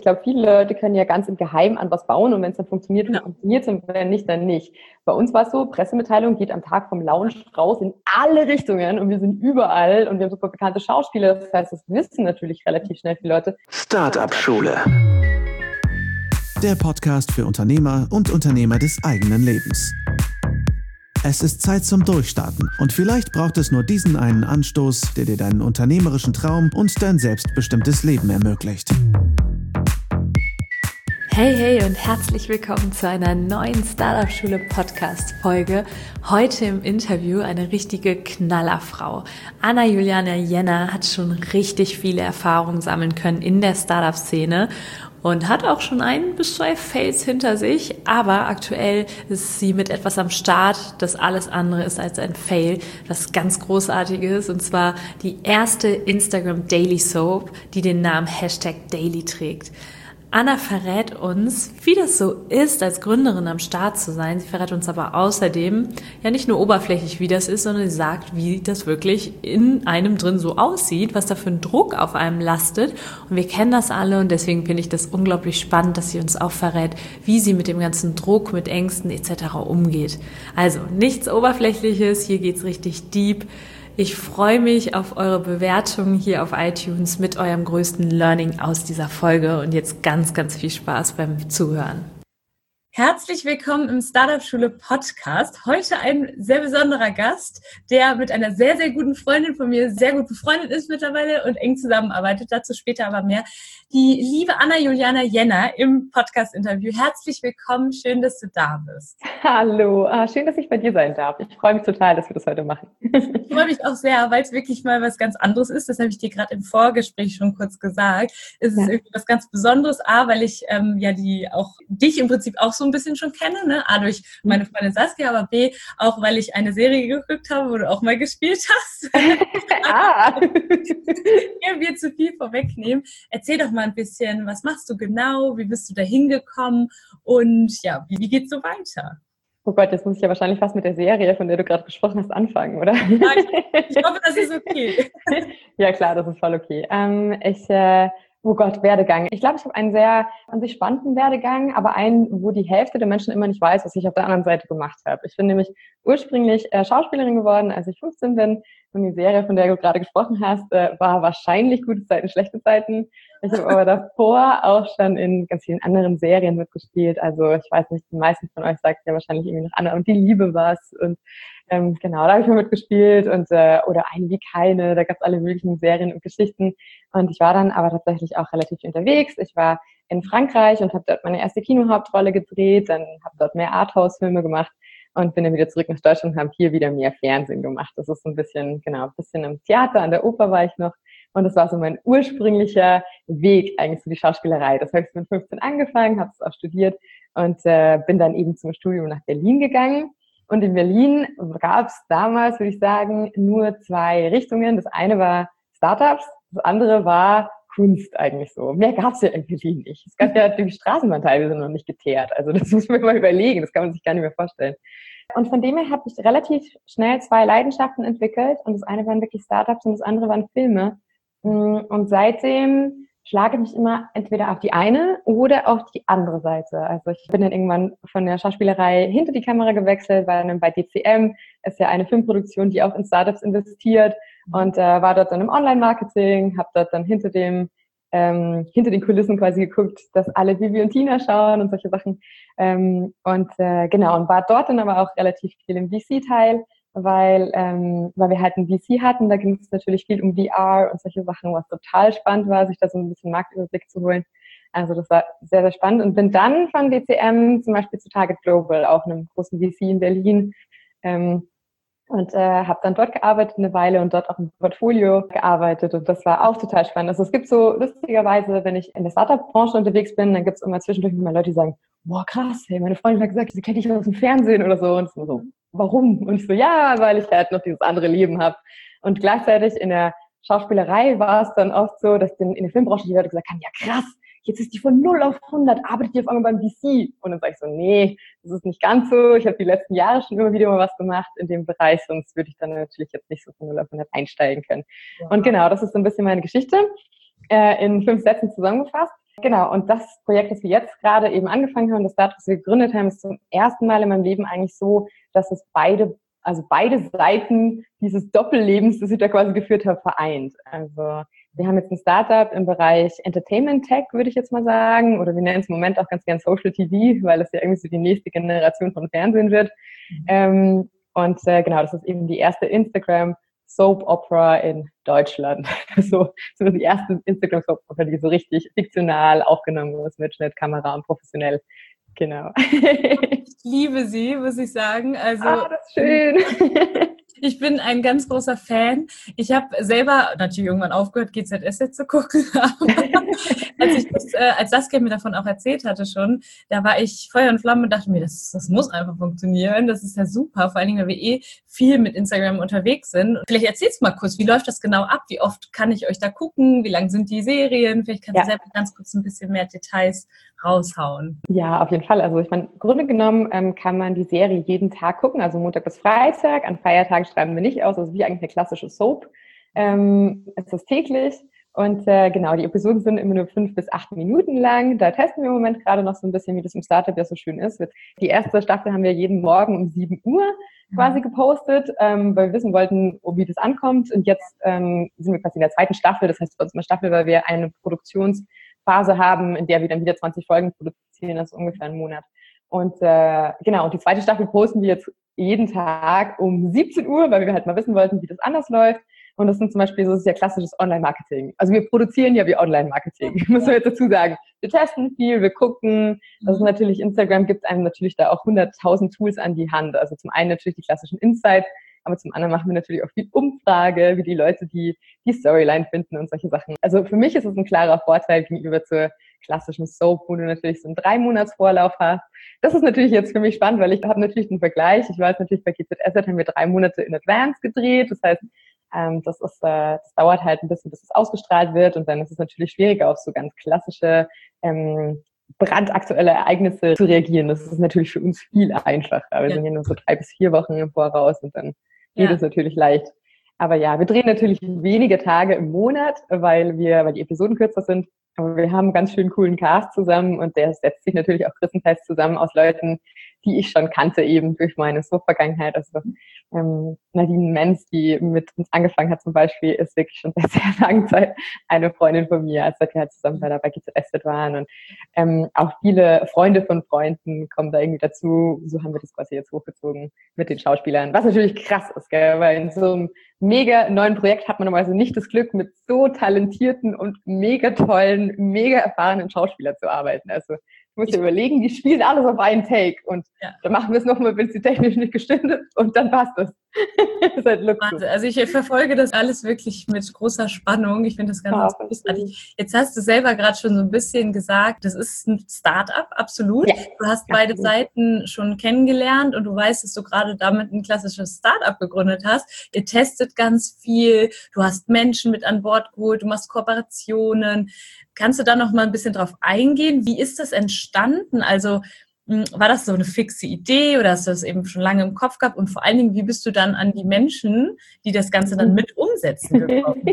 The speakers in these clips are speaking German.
glaube, viele Leute können ja ganz im Geheimen an was bauen und wenn es dann funktioniert, Ja. funktioniert es und wenn nicht, dann nicht. Bei uns war es so, Pressemitteilung geht am Tag vom Launch raus in alle Richtungen und wir sind überall und wir haben super bekannte Schauspieler. Das heißt, das wissen natürlich relativ schnell viele Leute. Startup-Schule. Der Podcast für Unternehmer und Unternehmer des eigenen Lebens. Es ist Zeit zum Durchstarten und vielleicht braucht es nur diesen einen Anstoß, der dir deinen unternehmerischen Traum und dein selbstbestimmtes Leben ermöglicht. Hey und herzlich willkommen zu einer neuen Startup-Schule Podcast-Folge. Heute im Interview eine richtige Knallerfrau. Anna-Juliana Jenner hat schon richtig viele Erfahrungen sammeln können in der Startup-Szene und hat auch schon 1 bis 2 Fails hinter sich, aber aktuell ist sie mit etwas am Start, das alles andere ist als ein Fail, was ganz Großartiges, und zwar die erste Instagram Daily Soap, die den Namen #Daily trägt. Anna verrät uns, wie das so ist, als Gründerin am Start zu sein. Sie verrät uns aber außerdem ja nicht nur oberflächlich, wie das ist, sondern sie sagt, wie das wirklich in einem drin so aussieht, was da für ein Druck auf einem lastet. Und wir kennen das alle und deswegen finde ich das unglaublich spannend, dass sie uns auch verrät, wie sie mit dem ganzen Druck, mit Ängsten etc. umgeht. Also nichts Oberflächliches, hier geht's richtig deep. Ich freue mich auf eure Bewertungen hier auf iTunes mit eurem größten Learning aus dieser Folge und jetzt ganz, ganz viel Spaß beim Zuhören. Herzlich willkommen im Startup-Schule Podcast. Heute ein sehr besonderer Gast, der mit einer sehr, sehr guten Freundin von mir sehr gut befreundet ist mittlerweile und eng zusammenarbeitet. Dazu später aber mehr. Die liebe Anna-Juliana Jenner im Podcast-Interview. Herzlich willkommen. Schön, dass du da bist. Hallo, schön, dass ich bei dir sein darf. Ich freue mich total, dass wir das heute machen. Ich freue mich auch sehr, weil es wirklich mal was ganz anderes ist. Das habe ich dir gerade im Vorgespräch schon kurz gesagt. Es ist irgendwie was ganz Besonderes. A, weil ich dich im Prinzip auch so ein bisschen schon kenne, ne? A, durch meine Freundin Saskia, aber B, auch weil ich eine Serie geguckt habe, wo du auch mal gespielt hast. Hier wir zu viel vorwegnehmen. Erzähl doch mal ein bisschen, was machst du genau? Wie bist du da hingekommen? Und ja, wie geht's so weiter? Oh Gott, jetzt muss ich ja wahrscheinlich fast mit der Serie, von der du gerade gesprochen hast, anfangen, oder? Ja, ich hoffe, das ist okay. Ja klar, das ist voll okay. Oh Gott, Werdegang. Ich glaube, ich habe einen sehr an sich spannenden Werdegang, aber einen, wo die Hälfte der Menschen immer nicht weiß, was ich auf der anderen Seite gemacht habe. Ich bin nämlich ursprünglich Schauspielerin geworden, als ich 15 bin. Und die Serie, von der du gerade gesprochen hast, war wahrscheinlich gute Zeiten, schlechte Zeiten. Ich habe aber davor auch schon in ganz vielen anderen Serien mitgespielt. Also ich weiß nicht, die meisten von euch sagt ja wahrscheinlich irgendwie noch Anna und die Liebe was. Und genau, da habe ich mal mitgespielt und oder Eine wie keine, da gab es alle möglichen Serien und Geschichten. Und ich war dann aber tatsächlich auch relativ unterwegs. Ich war in Frankreich und habe dort meine erste Kinohauptrolle gedreht, dann habe dort mehr Arthouse-Filme gemacht und bin dann wieder zurück nach Deutschland und habe hier wieder mehr Fernsehen gemacht. Das ist so ein bisschen im Theater, an der Oper war ich noch. Und das war so mein ursprünglicher Weg eigentlich zu die Schauspielerei. Das habe ich mit 15 angefangen, habe es auch studiert und bin dann eben zum Studium nach Berlin gegangen. Und in Berlin gab es damals, würde ich sagen, nur 2 Richtungen. Das eine war Startups, das andere war Kunst eigentlich so. Mehr gab es ja in Berlin nicht. Es gab ja die Straßenbahn teilweise noch nicht geteert. Also das muss man mal überlegen, das kann man sich gar nicht mehr vorstellen. Und von dem her habe ich relativ schnell 2 Leidenschaften entwickelt. Und das eine waren wirklich Startups und das andere waren Filme. Und seitdem schlage ich mich immer entweder auf die eine oder auf die andere Seite. Also ich bin dann irgendwann von der Schauspielerei hinter die Kamera gewechselt, weil dann bei DCM ist ja eine Filmproduktion, die auch in Startups investiert und war dort dann im Online-Marketing, habe dort dann hinter den Kulissen quasi geguckt, dass alle Bibi und Tina schauen und solche Sachen. Und war dort dann aber auch relativ viel im VC-Teil, weil wir halt ein VC hatten, da ging es natürlich viel um VR und solche Sachen, was total spannend war, sich da so ein bisschen Marktüberblick zu holen. Also das war sehr, sehr spannend und bin dann von DCM zum Beispiel zu Target Global, auch einem großen VC in Berlin, und habe dann dort gearbeitet eine Weile und dort auch im Portfolio gearbeitet und das war auch total spannend. Also es gibt so lustigerweise, wenn ich in der Startup-Branche unterwegs bin, dann gibt es immer zwischendurch immer Leute, die sagen, boah krass, hey, meine Freundin hat gesagt, sie kennt dich aus dem Fernsehen oder so und so, warum? Und ich so, ja, weil ich halt noch dieses andere Leben habe. Und gleichzeitig in der Schauspielerei war es dann oft so, dass in der Filmbranche die Leute gesagt haben, ja krass, jetzt ist die von 0 auf 100, arbeitet die auf einmal beim VC. Und dann sage ich so, nee, das ist nicht ganz so. Ich habe die letzten Jahre schon immer wieder mal was gemacht in dem Bereich, sonst würde ich dann natürlich jetzt nicht so von 0 auf 100 einsteigen können. Ja. Und genau, das ist so ein bisschen meine Geschichte in 5 Sätzen zusammengefasst. Genau, und das Projekt, das wir jetzt gerade eben angefangen haben, das Startup, das wir gegründet haben, ist zum ersten Mal in meinem Leben eigentlich so, dass es beide Seiten dieses Doppellebens, das ich da quasi geführt habe, vereint. Also wir haben jetzt ein Startup im Bereich Entertainment Tech, würde ich jetzt mal sagen, oder wir nennen es im Moment auch ganz gern Social TV, weil es ja irgendwie so die nächste Generation von Fernsehen wird. Genau, das ist eben die erste Instagram Soap Opera in Deutschland. So die erste Instagram Soap Opera, die so richtig fiktional aufgenommen ist mit Schnitt, Kamera und professionell. Genau. Ich liebe sie, muss ich sagen. Also, das ist schön. Ich bin ein ganz großer Fan. Ich habe selber natürlich irgendwann aufgehört, GZSZ zu gucken. Als Saskia mir davon auch erzählt hatte schon, da war ich Feuer und Flamme und dachte mir, das muss einfach funktionieren. Das ist ja super, vor allen Dingen, weil wir viel mit Instagram unterwegs sind. Vielleicht erzählst du mal kurz, wie läuft das genau ab? Wie oft kann ich euch da gucken? Wie lang sind die Serien? Vielleicht kannst du selber ganz kurz ein bisschen mehr Details raushauen. Ja, auf jeden Fall. Also ich meine, im Grunde genommen kann man die Serie jeden Tag gucken, also Montag bis Freitag. An Feiertagen schreiben wir nicht aus, also wie eigentlich eine klassische Soap. Es ist täglich und genau, die Episoden sind immer nur 5 bis 8 Minuten lang. Da testen wir im Moment gerade noch so ein bisschen, wie das im Startup ja so schön ist. Die erste Staffel haben wir jeden Morgen um 7 Uhr quasi gepostet, weil wir wissen wollten, wie das ankommt. Und jetzt sind wir quasi in der zweiten Staffel, das heißt bei uns immer Staffel, weil wir eine Produktionsphase haben, in der wir dann wieder 20 Folgen produzieren, das ist ungefähr ein Monat. Und genau, und die zweite Staffel posten wir jetzt jeden Tag um 17 Uhr, weil wir halt mal wissen wollten, wie das anders läuft. Und das sind zum Beispiel, das ist ja klassisches Online-Marketing. Also wir produzieren ja wie Online-Marketing, muss man jetzt dazu sagen. Wir testen viel, wir gucken. Das ist natürlich, Instagram gibt einem natürlich da auch 100.000 Tools an die Hand. Also zum einen natürlich die klassischen Insights, aber zum anderen machen wir natürlich auch viel Umfrage, wie die Leute die Storyline finden und solche Sachen. Also für mich ist es ein klarer Vorteil gegenüber zur klassischen Soap, wo du natürlich so einen 3-Monats-Vorlauf hast. Das ist natürlich jetzt für mich spannend, weil ich habe natürlich einen Vergleich. Ich weiß natürlich, bei GZSZ haben wir 3 Monate in Advance gedreht. Das heißt, das dauert halt ein bisschen, bis es ausgestrahlt wird. Und dann ist es natürlich schwieriger, auf so ganz klassische brandaktuelle Ereignisse zu reagieren. Das ist natürlich für uns viel einfacher. Wir sind ja nur so 3 bis 4 Wochen im Voraus und dann geht es natürlich leicht. Aber ja, wir drehen natürlich wenige Tage im Monat, weil die Episoden kürzer sind. Aber wir haben einen ganz schön coolen Cast zusammen und der setzt sich natürlich auch größtenteils zusammen aus Leuten, die ich schon kannte, eben durch meine So-Vergangenheit. Also Nadine Menz, die mit uns angefangen hat zum Beispiel, ist wirklich schon seit sehr langer Zeit eine Freundin von mir, als wir halt zusammen bei GZSZ waren. Und auch viele Freunde von Freunden kommen da irgendwie dazu. So haben wir das quasi jetzt hochgezogen mit den Schauspielern. Was natürlich krass ist, gell? Weil in so einem mega neuen Projekt hat man normalerweise nicht das Glück, mit so talentierten und mega tollen, mega erfahrenen Schauspielern zu arbeiten. Also ich muss dir überlegen, die spielen alles auf einen Take und dann machen wir es nochmal, wenn sie technisch nicht gestimmt ist und dann passt es. Das ist halt Luxus. Also ich verfolge das alles wirklich mit großer Spannung. Ich finde das ganz großartig. Jetzt hast du selber gerade schon so ein bisschen gesagt, das ist ein Start-up, absolut. Ja, du hast beide Seiten schon kennengelernt und du weißt, dass du gerade damit ein klassisches Start-up gegründet hast. Ihr testet ganz viel, du hast Menschen mit an Bord geholt, du machst Kooperationen. Kannst du da noch mal ein bisschen drauf eingehen? Wie ist das entstanden? Also war das so eine fixe Idee oder hast du das eben schon lange im Kopf gehabt? Und vor allen Dingen, wie bist du dann an die Menschen, die das Ganze dann mit umsetzen, gekommen?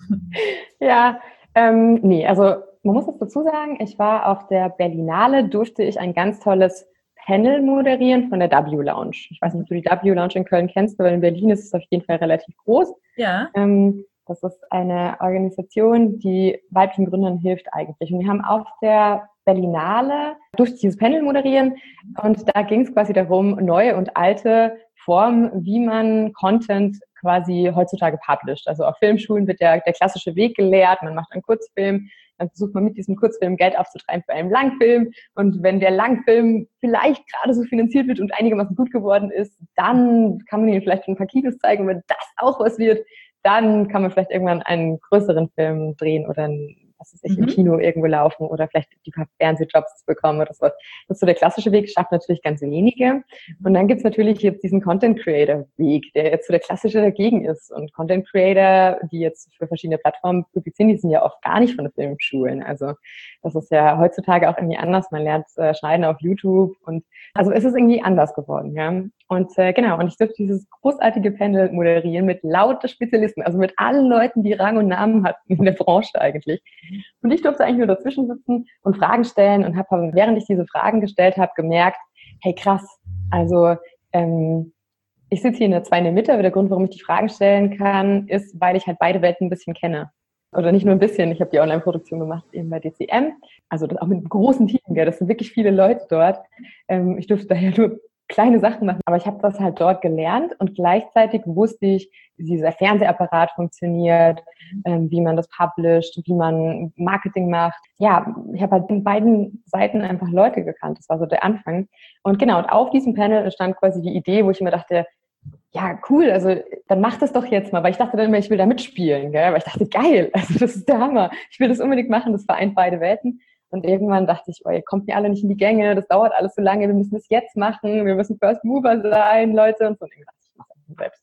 Also man muss das dazu sagen, ich war auf der Berlinale, durfte ich ein ganz tolles Panel moderieren von der W-Lounge. Ich weiß nicht, ob du die W-Lounge in Köln kennst, aber in Berlin ist es auf jeden Fall relativ groß. Ja. Das ist eine Organisation, die weiblichen Gründern hilft eigentlich. Und wir haben auf der Berlinale durch dieses Panel moderieren und da ging es quasi darum, neue und alte Formen, wie man Content quasi heutzutage published. Also auf Filmschulen wird der klassische Weg gelehrt, man macht einen Kurzfilm, dann versucht man mit diesem Kurzfilm Geld aufzutreiben für einen Langfilm und wenn der Langfilm vielleicht gerade so finanziert wird und einigermaßen gut geworden ist, dann kann man ihnen vielleicht ein paar Kinos zeigen und wenn das auch was wird, dann kann man vielleicht irgendwann einen größeren Film drehen oder im Kino irgendwo laufen oder vielleicht die paar Fernsehjobs bekommen oder so. Das ist so der klassische Weg, schafft natürlich ganz wenige. Und dann gibt's natürlich jetzt diesen Content-Creator-Weg, der jetzt so der klassische dagegen ist. Und Content-Creator, die jetzt für verschiedene Plattformen publizieren, die sind ja oft gar nicht von den Filmschulen. Also das ist ja heutzutage auch irgendwie anders. Man lernt Schneiden auf YouTube und also es ist irgendwie anders geworden, ja. Und und ich durfte dieses großartige Panel moderieren mit lauter Spezialisten, also mit allen Leuten, die Rang und Namen hatten in der Branche eigentlich. Und ich durfte eigentlich nur dazwischen sitzen und Fragen stellen und habe, während ich diese Fragen gestellt habe, gemerkt, hey krass, also ich sitze hier zwar in der Mitte, aber der Grund, warum ich die Fragen stellen kann, ist, weil ich halt beide Welten ein bisschen kenne. Oder nicht nur ein bisschen, ich habe die Online-Produktion gemacht eben bei DCM, also das auch mit einem großen Team, gell? Das sind wirklich viele Leute dort. Ich durfte daher nur kleine Sachen machen, aber ich habe das halt dort gelernt und gleichzeitig wusste ich, wie dieser Fernsehapparat funktioniert, wie man das publisht, wie man Marketing macht. Ja, ich habe halt in beiden Seiten einfach Leute gekannt, das war so der Anfang. Und genau, und auf diesem Panel stand quasi die Idee, wo ich mir dachte, ja, cool, also dann mach das doch jetzt mal, weil ich dachte dann immer, ich will da mitspielen, gell? Weil ich dachte, geil, also das ist der Hammer, ich will das unbedingt machen, das vereint beide Welten. Und irgendwann dachte ich, oh, ihr kommt mir alle nicht in die Gänge, das dauert alles so lange, wir müssen das jetzt machen, wir müssen First Mover sein, Leute. Und so, und ich dachte, ich mache das selbst.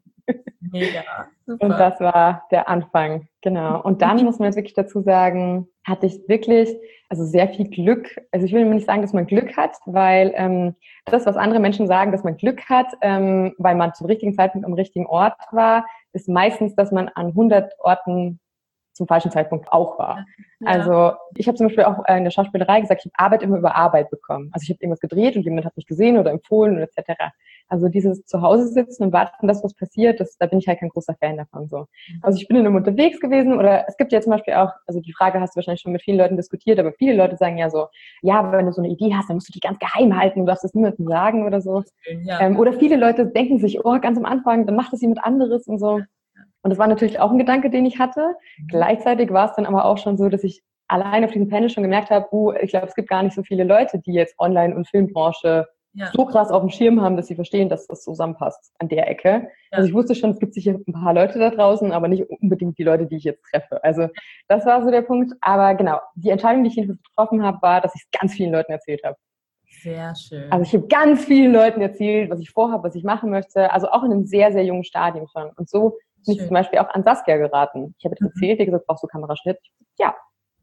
Mega, super. Und das war der Anfang, genau. Und dann muss man jetzt wirklich dazu sagen, hatte ich wirklich, also sehr viel Glück. Also ich will nicht sagen, dass man Glück hat, weil das, was andere Menschen sagen, dass man Glück hat, weil man zum richtigen Zeitpunkt am richtigen Ort war, ist meistens, dass man an 100 Orten zum falschen Zeitpunkt auch war. Ja. Also ich habe zum Beispiel auch in der Schauspielerei gesagt, ich habe Arbeit immer über Arbeit bekommen. Also ich habe irgendwas gedreht und jemand hat mich gesehen oder empfohlen oder etc. Also dieses Zuhause sitzen und warten, dass was passiert, da bin ich halt kein großer Fan davon. So. Also ich bin in einem unterwegs gewesen oder es gibt ja zum Beispiel auch, also die Frage hast du wahrscheinlich schon mit vielen Leuten diskutiert, aber viele Leute sagen ja so, ja, wenn du so eine Idee hast, dann musst du die ganz geheim halten, du darfst das niemandem sagen oder so. Ja. Oder viele Leute denken sich, oh, ganz am Anfang, dann macht das jemand anderes und so. Und das war natürlich auch ein Gedanke, den ich hatte. Gleichzeitig war es dann aber auch schon so, dass ich allein auf diesem Panel schon gemerkt habe, ich glaube, es gibt gar nicht so viele Leute, die jetzt Online- und Filmbranche so krass auf dem Schirm haben, dass sie verstehen, dass das zusammenpasst an der Ecke. Ja. Also ich wusste schon, es gibt sicher ein paar Leute da draußen, aber nicht unbedingt die Leute, die ich jetzt treffe. Also das war so der Punkt. Aber genau, die Entscheidung, die ich jedenfalls getroffen habe, war, dass ich es ganz vielen Leuten erzählt habe. Sehr schön. Also ich habe ganz vielen Leuten erzählt, was ich vorhabe, was ich machen möchte. Also auch in einem sehr, sehr jungen Stadium schon. Und so bin ich zum Beispiel auch an Saskia geraten. Ich habe jetzt erzählt, die gesagt, brauchst du Kameraschnitt? Ja.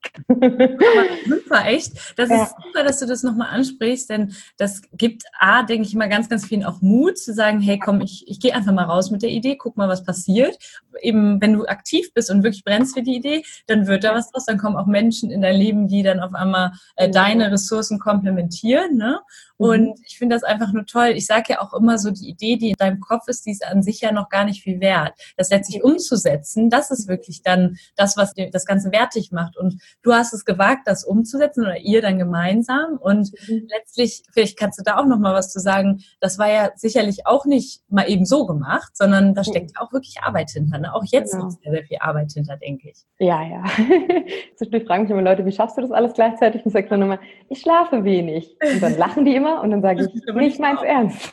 Super, echt. Das ist super, dass du das nochmal ansprichst, denn das gibt denke ich mal, ganz, ganz vielen auch Mut zu sagen, hey, komm, ich gehe einfach mal raus mit der Idee, guck mal, was passiert. Eben, wenn du aktiv bist und wirklich brennst für die Idee, dann wird da was draus, dann kommen auch Menschen in dein Leben, die dann auf einmal deine Ressourcen komplementieren, ne? Und ich finde das einfach nur toll. Ich sage ja auch immer so, die Idee, die in deinem Kopf ist, die ist an sich ja noch gar nicht viel wert. Das letztlich umzusetzen, das ist wirklich dann das, was dir das Ganze wertig macht. Und du hast es gewagt, das umzusetzen oder ihr dann gemeinsam. Und letztlich, vielleicht kannst du da auch noch mal was zu sagen, das war ja sicherlich auch nicht mal eben so gemacht, sondern da steckt ja auch wirklich Arbeit hinter. Ne? Auch jetzt noch sehr, sehr viel Arbeit hinter, denke ich. Ja. Zwischendurch fragen mich immer Leute, wie schaffst du das alles gleichzeitig? Und sage dann immer, ich schlafe wenig. Und dann lachen die immer und dann sage ich, nee, ich mein's ernst.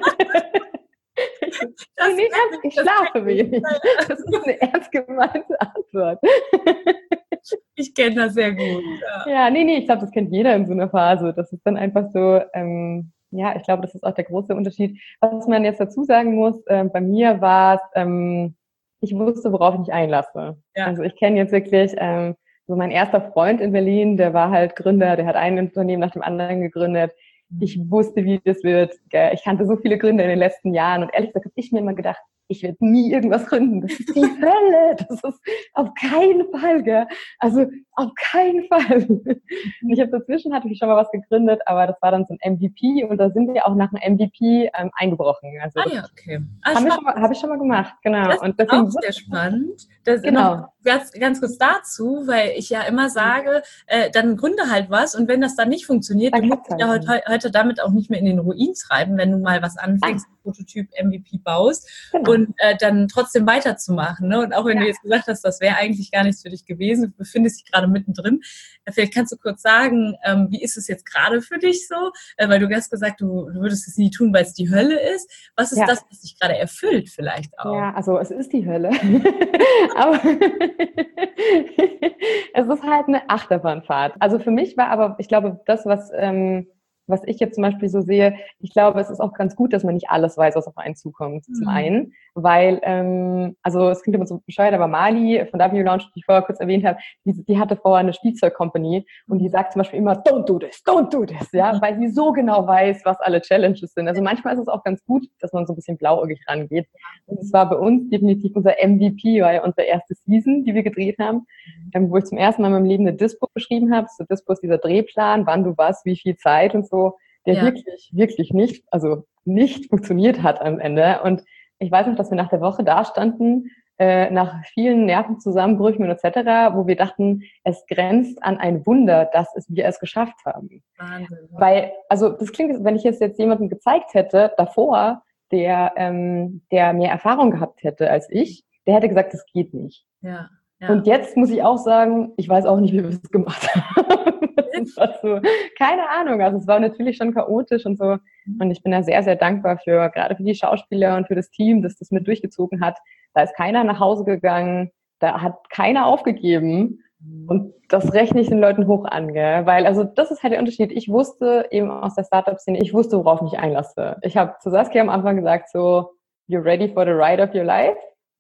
Ich schlafe wenig. Das ist eine ernst gemeinte Antwort. Ich kenne das sehr gut. Ja, nee, ich glaube, das kennt jeder in so einer Phase. Das ist dann einfach so, ich glaube, das ist auch der große Unterschied. Was man jetzt dazu sagen muss, bei mir war es, ich wusste, worauf ich mich einlasse. Ja. Also ich kenne jetzt wirklich, so mein erster Freund in Berlin, der war halt Gründer, der hat ein Unternehmen nach dem anderen gegründet. Ich wusste, wie das wird. Ich kannte so viele Gründer in den letzten Jahren und ehrlich gesagt habe ich mir immer gedacht, ich werde nie irgendwas gründen. Das ist die Hölle. Das ist auf keinen Fall, gell? Also auf keinen Fall. Ich habe dazwischen, hatte ich schon mal was gegründet, aber das war dann so ein MVP und da sind wir auch nach einem MVP eingebrochen. Also okay. Habe ich schon mal gemacht, genau. Das und ist auch sehr spannend. Genau. Ganz kurz dazu, weil ich ja immer sage, dann gründe halt was und wenn das dann nicht funktioniert, dann musst du ja heute damit auch nicht mehr in den Ruin treiben, wenn du mal was anfängst, Prototyp MVP baust und dann trotzdem weiterzumachen. Ne? Und auch wenn du jetzt gesagt hast, das wäre eigentlich gar nichts für dich gewesen, du befindest dich gerade mittendrin. Vielleicht kannst du kurz sagen, wie ist es jetzt gerade für dich so? Weil du hast gesagt, du würdest es nie tun, weil es die Hölle ist. Was ist das, was dich gerade erfüllt vielleicht auch? Ja, also es ist die Hölle. Aber es ist halt eine Achterbahnfahrt. Also für mich war aber, ich glaube, das, was was ich jetzt zum Beispiel so sehe, ich glaube, es ist auch ganz gut, dass man nicht alles weiß, was auf einen zukommt, zum einen, weil, also es klingt immer so bescheuert, aber Mali von W Lounge, die ich vorher kurz erwähnt habe, die hatte vorher eine Spielzeug-Company und die sagt zum Beispiel immer, don't do this, ja, weil sie so genau weiß, was alle Challenges sind. Also manchmal ist es auch ganz gut, dass man so ein bisschen blauäugig rangeht. Und es war bei uns definitiv unser MVP, weil unsere erste Season, die wir gedreht haben, wo ich zum ersten Mal in meinem Leben eine Dispo geschrieben habe. So Dispo ist dieser Drehplan, wann du was, wie viel Zeit und so, der wirklich nicht funktioniert hat am Ende. Und ich weiß noch, dass wir nach der Woche da standen, nach vielen Nervenzusammenbrüchen und etc., wo wir dachten, es grenzt an ein Wunder, dass wir es geschafft haben. Wahnsinn. Weil, also das klingt, wenn ich jetzt jemandem gezeigt hätte, davor, der mehr Erfahrung gehabt hätte als ich, der hätte gesagt, das geht nicht. Ja. Und jetzt muss ich auch sagen, ich weiß auch nicht, wie wir es gemacht haben. Das war so, keine Ahnung. Also es war natürlich schon chaotisch und so. Und ich bin da sehr, sehr dankbar gerade für die Schauspieler und für das Team, das das mit durchgezogen hat. Da ist keiner nach Hause gegangen, da hat keiner aufgegeben. Und das rechne ich den Leuten hoch an, gell? Weil, also das ist halt der Unterschied. Ich wusste eben aus der Startup-Szene, ich wusste, worauf ich mich einlasse. Ich habe zu Saskia am Anfang gesagt, so, you're ready for the ride of your life?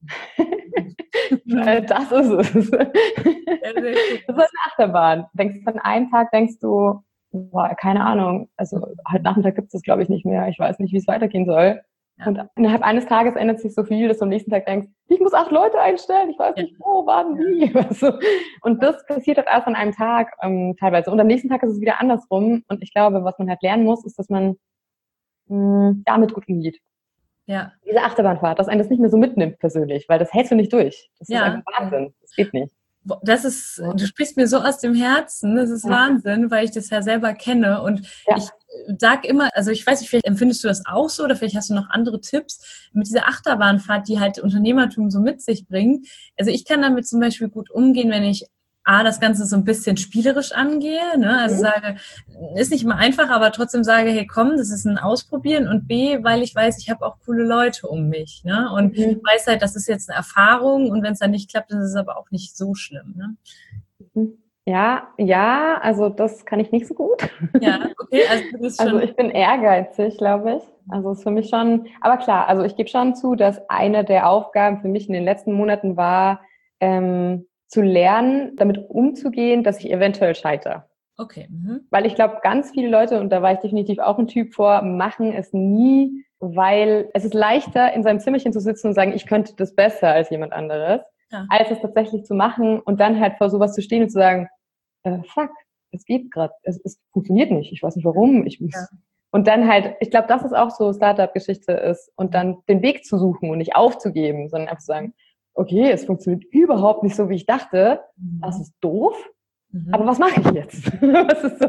Das ist es. Das ist eine Achterbahn. An einem Tag denkst du, boah, keine Ahnung, also heute Nachmittag gibt es das, glaube ich, nicht mehr. Ich weiß nicht, wie es weitergehen soll. Ja. Und innerhalb eines Tages ändert sich so viel, dass du am nächsten Tag denkst, ich muss 8 Leute einstellen, ich weiß nicht, wo, wann, wie. Also, und das passiert halt erst an einem Tag teilweise. Und am nächsten Tag ist es wieder andersrum. Und ich glaube, was man halt lernen muss, ist, dass man damit gut umgeht. Ja. Diese Achterbahnfahrt, dass einen das nicht mehr so mitnimmt persönlich, weil das hältst du nicht durch. Das ist einfach Wahnsinn. Das geht nicht. Du sprichst mir so aus dem Herzen, das ist Wahnsinn, weil ich das ja selber kenne und ich sag immer, also ich weiß nicht, vielleicht empfindest du das auch so oder vielleicht hast du noch andere Tipps mit dieser Achterbahnfahrt, die halt Unternehmertum so mit sich bringt. Also ich kann damit zum Beispiel gut umgehen, wenn ich das Ganze so ein bisschen spielerisch angehe, ne? Also sage, ist nicht immer einfach, aber trotzdem sage, hey komm, das ist ein Ausprobieren und B, weil ich weiß, ich habe auch coole Leute um mich, ne? Und weiß halt, das ist jetzt eine Erfahrung und wenn es dann nicht klappt, dann ist es aber auch nicht so schlimm, ne? Ja, also das kann ich nicht so gut. Ja, okay, also du bist schon... Also ich bin ehrgeizig, glaube ich. Also es ist für mich schon, aber klar, also ich gebe schon zu, dass eine der Aufgaben für mich in den letzten Monaten war, zu lernen, damit umzugehen, dass ich eventuell scheitere. Okay. Weil ich glaube, ganz viele Leute, und da war ich definitiv auch ein Typ vor, machen es nie, weil es ist leichter, in seinem Zimmerchen zu sitzen und sagen, ich könnte das besser als jemand anderes, als es tatsächlich zu machen und dann halt vor sowas zu stehen und zu sagen, fuck, es geht gerade, es funktioniert nicht, ich weiß nicht warum, ich muss... Und dann halt, ich glaube, das ist auch so Startup-Geschichte ist und dann den Weg zu suchen und nicht aufzugeben, sondern einfach zu sagen, okay, es funktioniert überhaupt nicht so, wie ich dachte. Das ist doof. Aber was mache ich jetzt? Was ist so?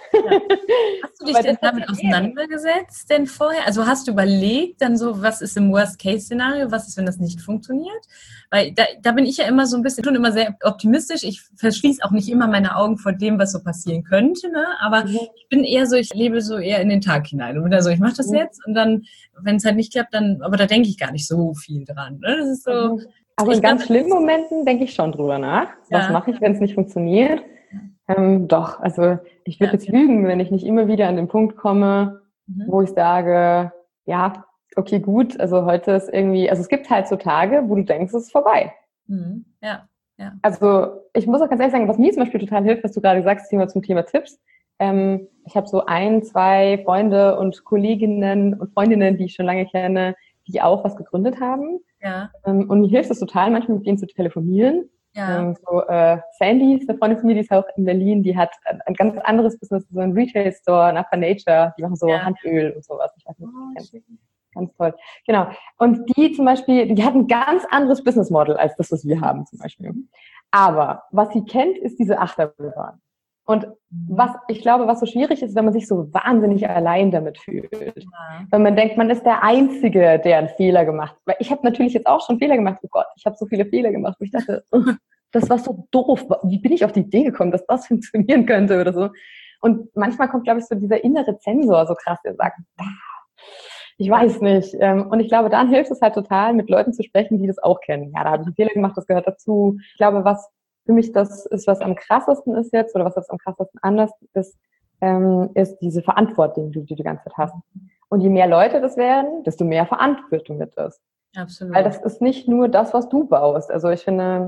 Hast du dich denn damit auseinandergesetzt denn vorher? Also hast du überlegt dann so, was ist im Worst-Case-Szenario? Was ist, wenn das nicht funktioniert? Weil da bin ich ja immer so ein bisschen, schon immer sehr optimistisch. Ich verschließe auch nicht immer meine Augen vor dem, was so passieren könnte. Ne? Aber ich bin eher so, ich lebe so eher in den Tag hinein. Und bin da so, ich mache das jetzt. Und dann, wenn es halt nicht klappt, dann, aber da denke ich gar nicht so viel dran. Ne? Das ist so... Also in ganz schlimmen Momenten denke ich schon drüber nach. Was mache ich, wenn es nicht funktioniert? Doch, also ich würde jetzt lügen, wenn ich nicht immer wieder an den Punkt komme, wo ich sage, ja, okay, gut, also heute ist irgendwie, also es gibt halt so Tage, wo du denkst, es ist vorbei. Ja. Also ich muss auch ganz ehrlich sagen, was mir zum Beispiel total hilft, was du gerade sagst, zum Thema Tipps. Ich habe so 1, 2 Freunde und Kolleginnen und Freundinnen, die ich schon lange kenne, die auch was gegründet haben. Ja. Und mir hilft es total, manchmal mit denen zu telefonieren. Sandy ist eine Freundin von mir, die ist auch in Berlin, die hat ein ganz anderes Business, so ein Retail-Store, Upper Nature, die machen so Handöl und sowas. Ich weiß nicht, ob du das kennst. Ganz toll. Genau. Und die zum Beispiel, die hat ein ganz anderes Business-Model als das, was wir haben zum Beispiel. Aber was sie kennt, ist diese Achterbahn. Und ich glaube, was so schwierig ist, wenn man sich so wahnsinnig allein damit fühlt. Wenn man denkt, man ist der Einzige, der einen Fehler gemacht hat. Weil ich habe natürlich jetzt auch schon Fehler gemacht. Oh Gott, ich habe so viele Fehler gemacht, wo ich dachte, das war so doof. Wie bin ich auf die Idee gekommen, dass das funktionieren könnte oder so? Und manchmal kommt, glaube ich, so dieser innere Zensor so krass, der sagt, ich weiß nicht. Und ich glaube, dann hilft es halt total, mit Leuten zu sprechen, die das auch kennen. Ja, da habe ich einen Fehler gemacht, das gehört dazu. Ich glaube, was für mich das ist, was am krassesten ist jetzt, oder was jetzt am krassesten anders ist, ist diese Verantwortung, die du die ganze Zeit hast. Und je mehr Leute das werden, desto mehr Verantwortung wird das. Absolut. Weil das ist nicht nur das, was du baust. Also ich finde,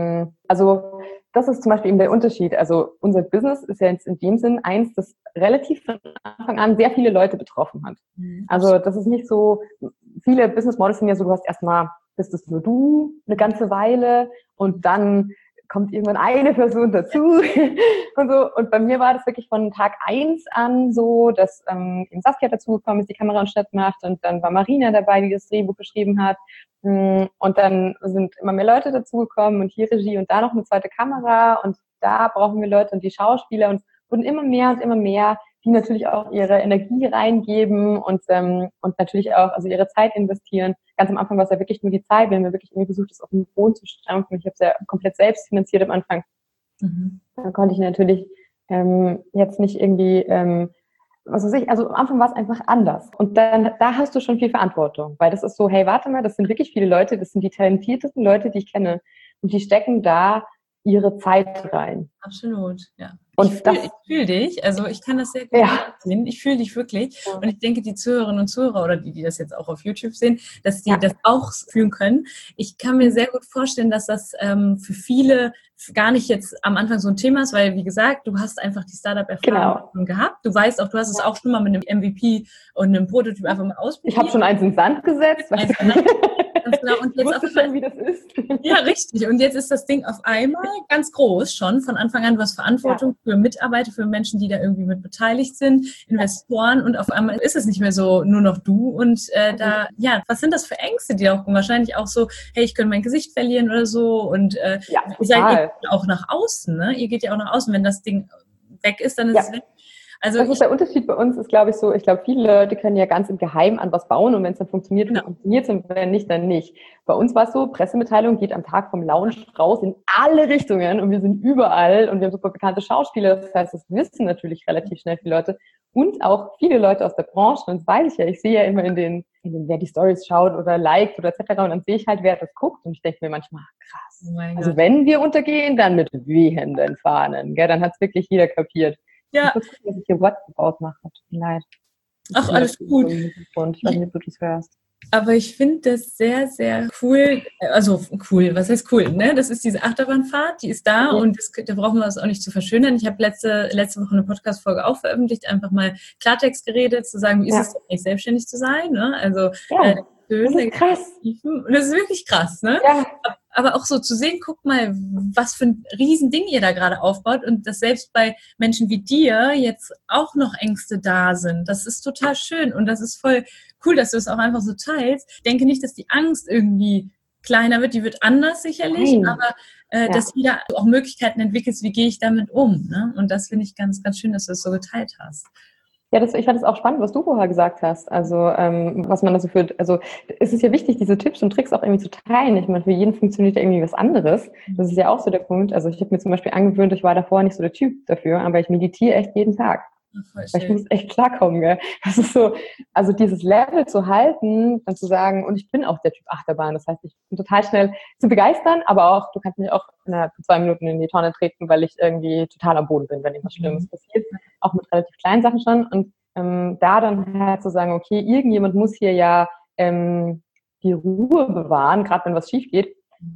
also das ist zum Beispiel eben der Unterschied. Also unser Business ist ja jetzt in dem Sinn eins, das relativ von Anfang an sehr viele Leute betroffen hat. Also das ist nicht so, viele Business Models sind ja so, du hast erstmal, bist es nur du eine ganze Weile und dann kommt irgendwann eine Person dazu und so. Und bei mir war das wirklich von Tag 1 an so, dass eben Saskia dazugekommen ist, die Kamera und Schnitt macht, und dann war Marina dabei, die das Drehbuch geschrieben hat. Und dann sind immer mehr Leute dazugekommen und hier Regie und da noch eine zweite Kamera und da brauchen wir Leute und die Schauspieler, und wurden immer mehr, die natürlich auch ihre Energie reingeben und natürlich auch also ihre Zeit investieren. Ganz am Anfang war es ja wirklich nur die Zeit. Wir haben ja wirklich irgendwie versucht, das auf den Boden zu stampfen. Ich habe es ja komplett selbst finanziert am Anfang. Da konnte ich natürlich jetzt nicht irgendwie, was weiß ich, also am Anfang war es einfach anders. Und dann, da hast du schon viel Verantwortung, weil das ist so, hey, warte mal, das sind wirklich viele Leute, das sind die talentiertesten Leute, die ich kenne. Und die stecken da ihre Zeit rein. Absolut, ja. Und ich fühl dich, also ich kann das sehr gut sehen. Ich fühle dich wirklich. Und ich denke, die Zuhörerinnen und Zuhörer oder die das jetzt auch auf YouTube sehen, dass die das auch fühlen können. Ich kann mir sehr gut vorstellen, dass das für viele gar nicht jetzt am Anfang so ein Thema ist, weil, wie gesagt, du hast einfach die Startup-Erfahrung gehabt. Du weißt auch, du hast es auch schon mal mit einem MVP und einem Prototyp einfach mal ausprobiert. Ich habe schon eins in den Sand gesetzt. Ganz genau. Und jetzt wusste schon, wie das ist. Ja, richtig. Und jetzt ist das Ding auf einmal ganz groß schon. Von Anfang an, du hast Verantwortung für Mitarbeiter, für Menschen, die da irgendwie mit beteiligt sind, Investoren, und auf einmal ist es nicht mehr so nur noch du. Und was sind das für Ängste, die auch wahrscheinlich auch so, hey, ich könnte mein Gesicht verlieren oder so. Und ihr seid auch nach außen, ne? Ihr geht ja auch nach außen. Wenn das Ding weg ist, dann ist es weg. Also das ist der Unterschied bei uns, ist, glaube ich, so, ich glaube, viele Leute können ja ganz im Geheimen an was bauen und wenn es dann funktioniert, funktioniert es, und wenn nicht, dann nicht. Bei uns war es so, Pressemitteilung geht am Tag vom Lounge raus in alle Richtungen und wir sind überall und wir haben super bekannte Schauspieler, das heißt, das wissen natürlich relativ schnell viele Leute und auch viele Leute aus der Branche, und das weiß ich ja, ich sehe ja immer in den wer die Stories schaut oder liked oder etc. und dann sehe ich halt, wer das guckt und ich denke mir manchmal, krass, also wenn wir untergehen, dann mit wehenden Fahnen, gell? Dann hat es wirklich jeder kapiert. Ja. Ich muss gucken, dass ich hier WhatsApp ausmache. Tut mir leid. Ach, alles gut. Ich weiß nicht, ob du das hörst. Aber ich finde das sehr, sehr cool. Also cool, was heißt cool? Ne? Das ist diese Achterbahnfahrt, die ist da und da brauchen wir das auch nicht zu verschönern. Ich habe letzte Woche eine Podcast-Folge auch veröffentlicht, einfach mal Klartext geredet, zu sagen, wie ist es eigentlich selbstständig zu sein? Ne? Also das ist krass. Und das ist wirklich krass, ne? Ja. Aber auch so zu sehen, guck mal, was für ein Riesending ihr da gerade aufbaut und dass selbst bei Menschen wie dir jetzt auch noch Ängste da sind. Das ist total schön und das ist voll cool, dass du es auch einfach so teilst. Ich denke nicht, dass die Angst irgendwie kleiner wird, die wird anders sicherlich, aber dass jeder auch Möglichkeiten entwickelt, wie gehe ich damit um, ne? Und das finde ich ganz, ganz schön, dass du es so geteilt hast. Ja, ich fand es auch spannend, was du vorher gesagt hast. Also, was man da so führt. Also, es ist ja wichtig, diese Tipps und Tricks auch irgendwie zu teilen. Ich meine, für jeden funktioniert ja irgendwie was anderes. Das ist ja auch so der Punkt. Also, ich habe mir zum Beispiel angewöhnt, ich war davor nicht so der Typ dafür, aber ich meditiere echt jeden Tag. Weil ich muss echt klarkommen, gell? Das ist so, also dieses Level zu halten, dann zu sagen, und ich bin auch der Typ Achterbahn. Das heißt, ich bin total schnell zu begeistern, aber auch, du kannst mich auch innerhalb von 2 Minuten in die Tonne treten, weil ich irgendwie total am Boden bin, wenn irgendwas Schlimmes passiert. Auch mit relativ kleinen Sachen schon. Und da dann halt zu sagen, okay, irgendjemand muss hier ja die Ruhe bewahren, gerade wenn was schief geht,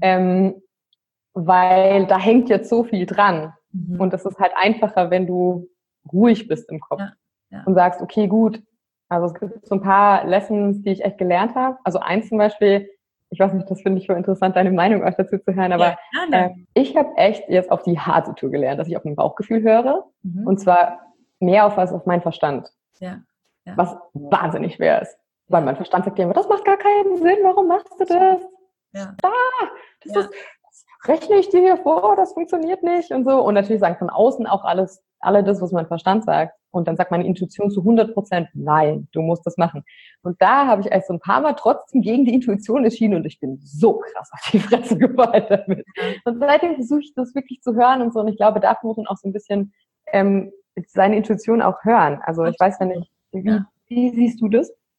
weil da hängt jetzt so viel dran. Und das ist halt einfacher, wenn du ruhig bist im Kopf und sagst, okay, gut, also es gibt so ein paar Lessons, die ich echt gelernt habe. Also eins zum Beispiel, ich weiß nicht, das finde ich voll interessant, deine Meinung auch dazu zu hören, aber ich habe echt jetzt auf die harte Tour gelernt, dass ich auf mein Bauchgefühl höre und zwar mehr auf meinen Verstand, was wahnsinnig schwer ist, weil mein Verstand sagt dir immer, das macht gar keinen Sinn, warum machst du das? Das rechne ich dir hier vor, das funktioniert nicht und so. Und natürlich sagen von außen auch alle das, was mein Verstand sagt. Und dann sagt meine Intuition zu 100%, nein, du musst das machen. Und da habe ich echt so ein paar Mal trotzdem gegen die Intuition entschieden und ich bin so krass auf die Fresse gefallen damit. Und seitdem versuche ich das wirklich zu hören und so. Und ich glaube, dafür muss man auch so ein bisschen seine Intuition auch hören. Also ich weiß ja nicht, wie siehst du das?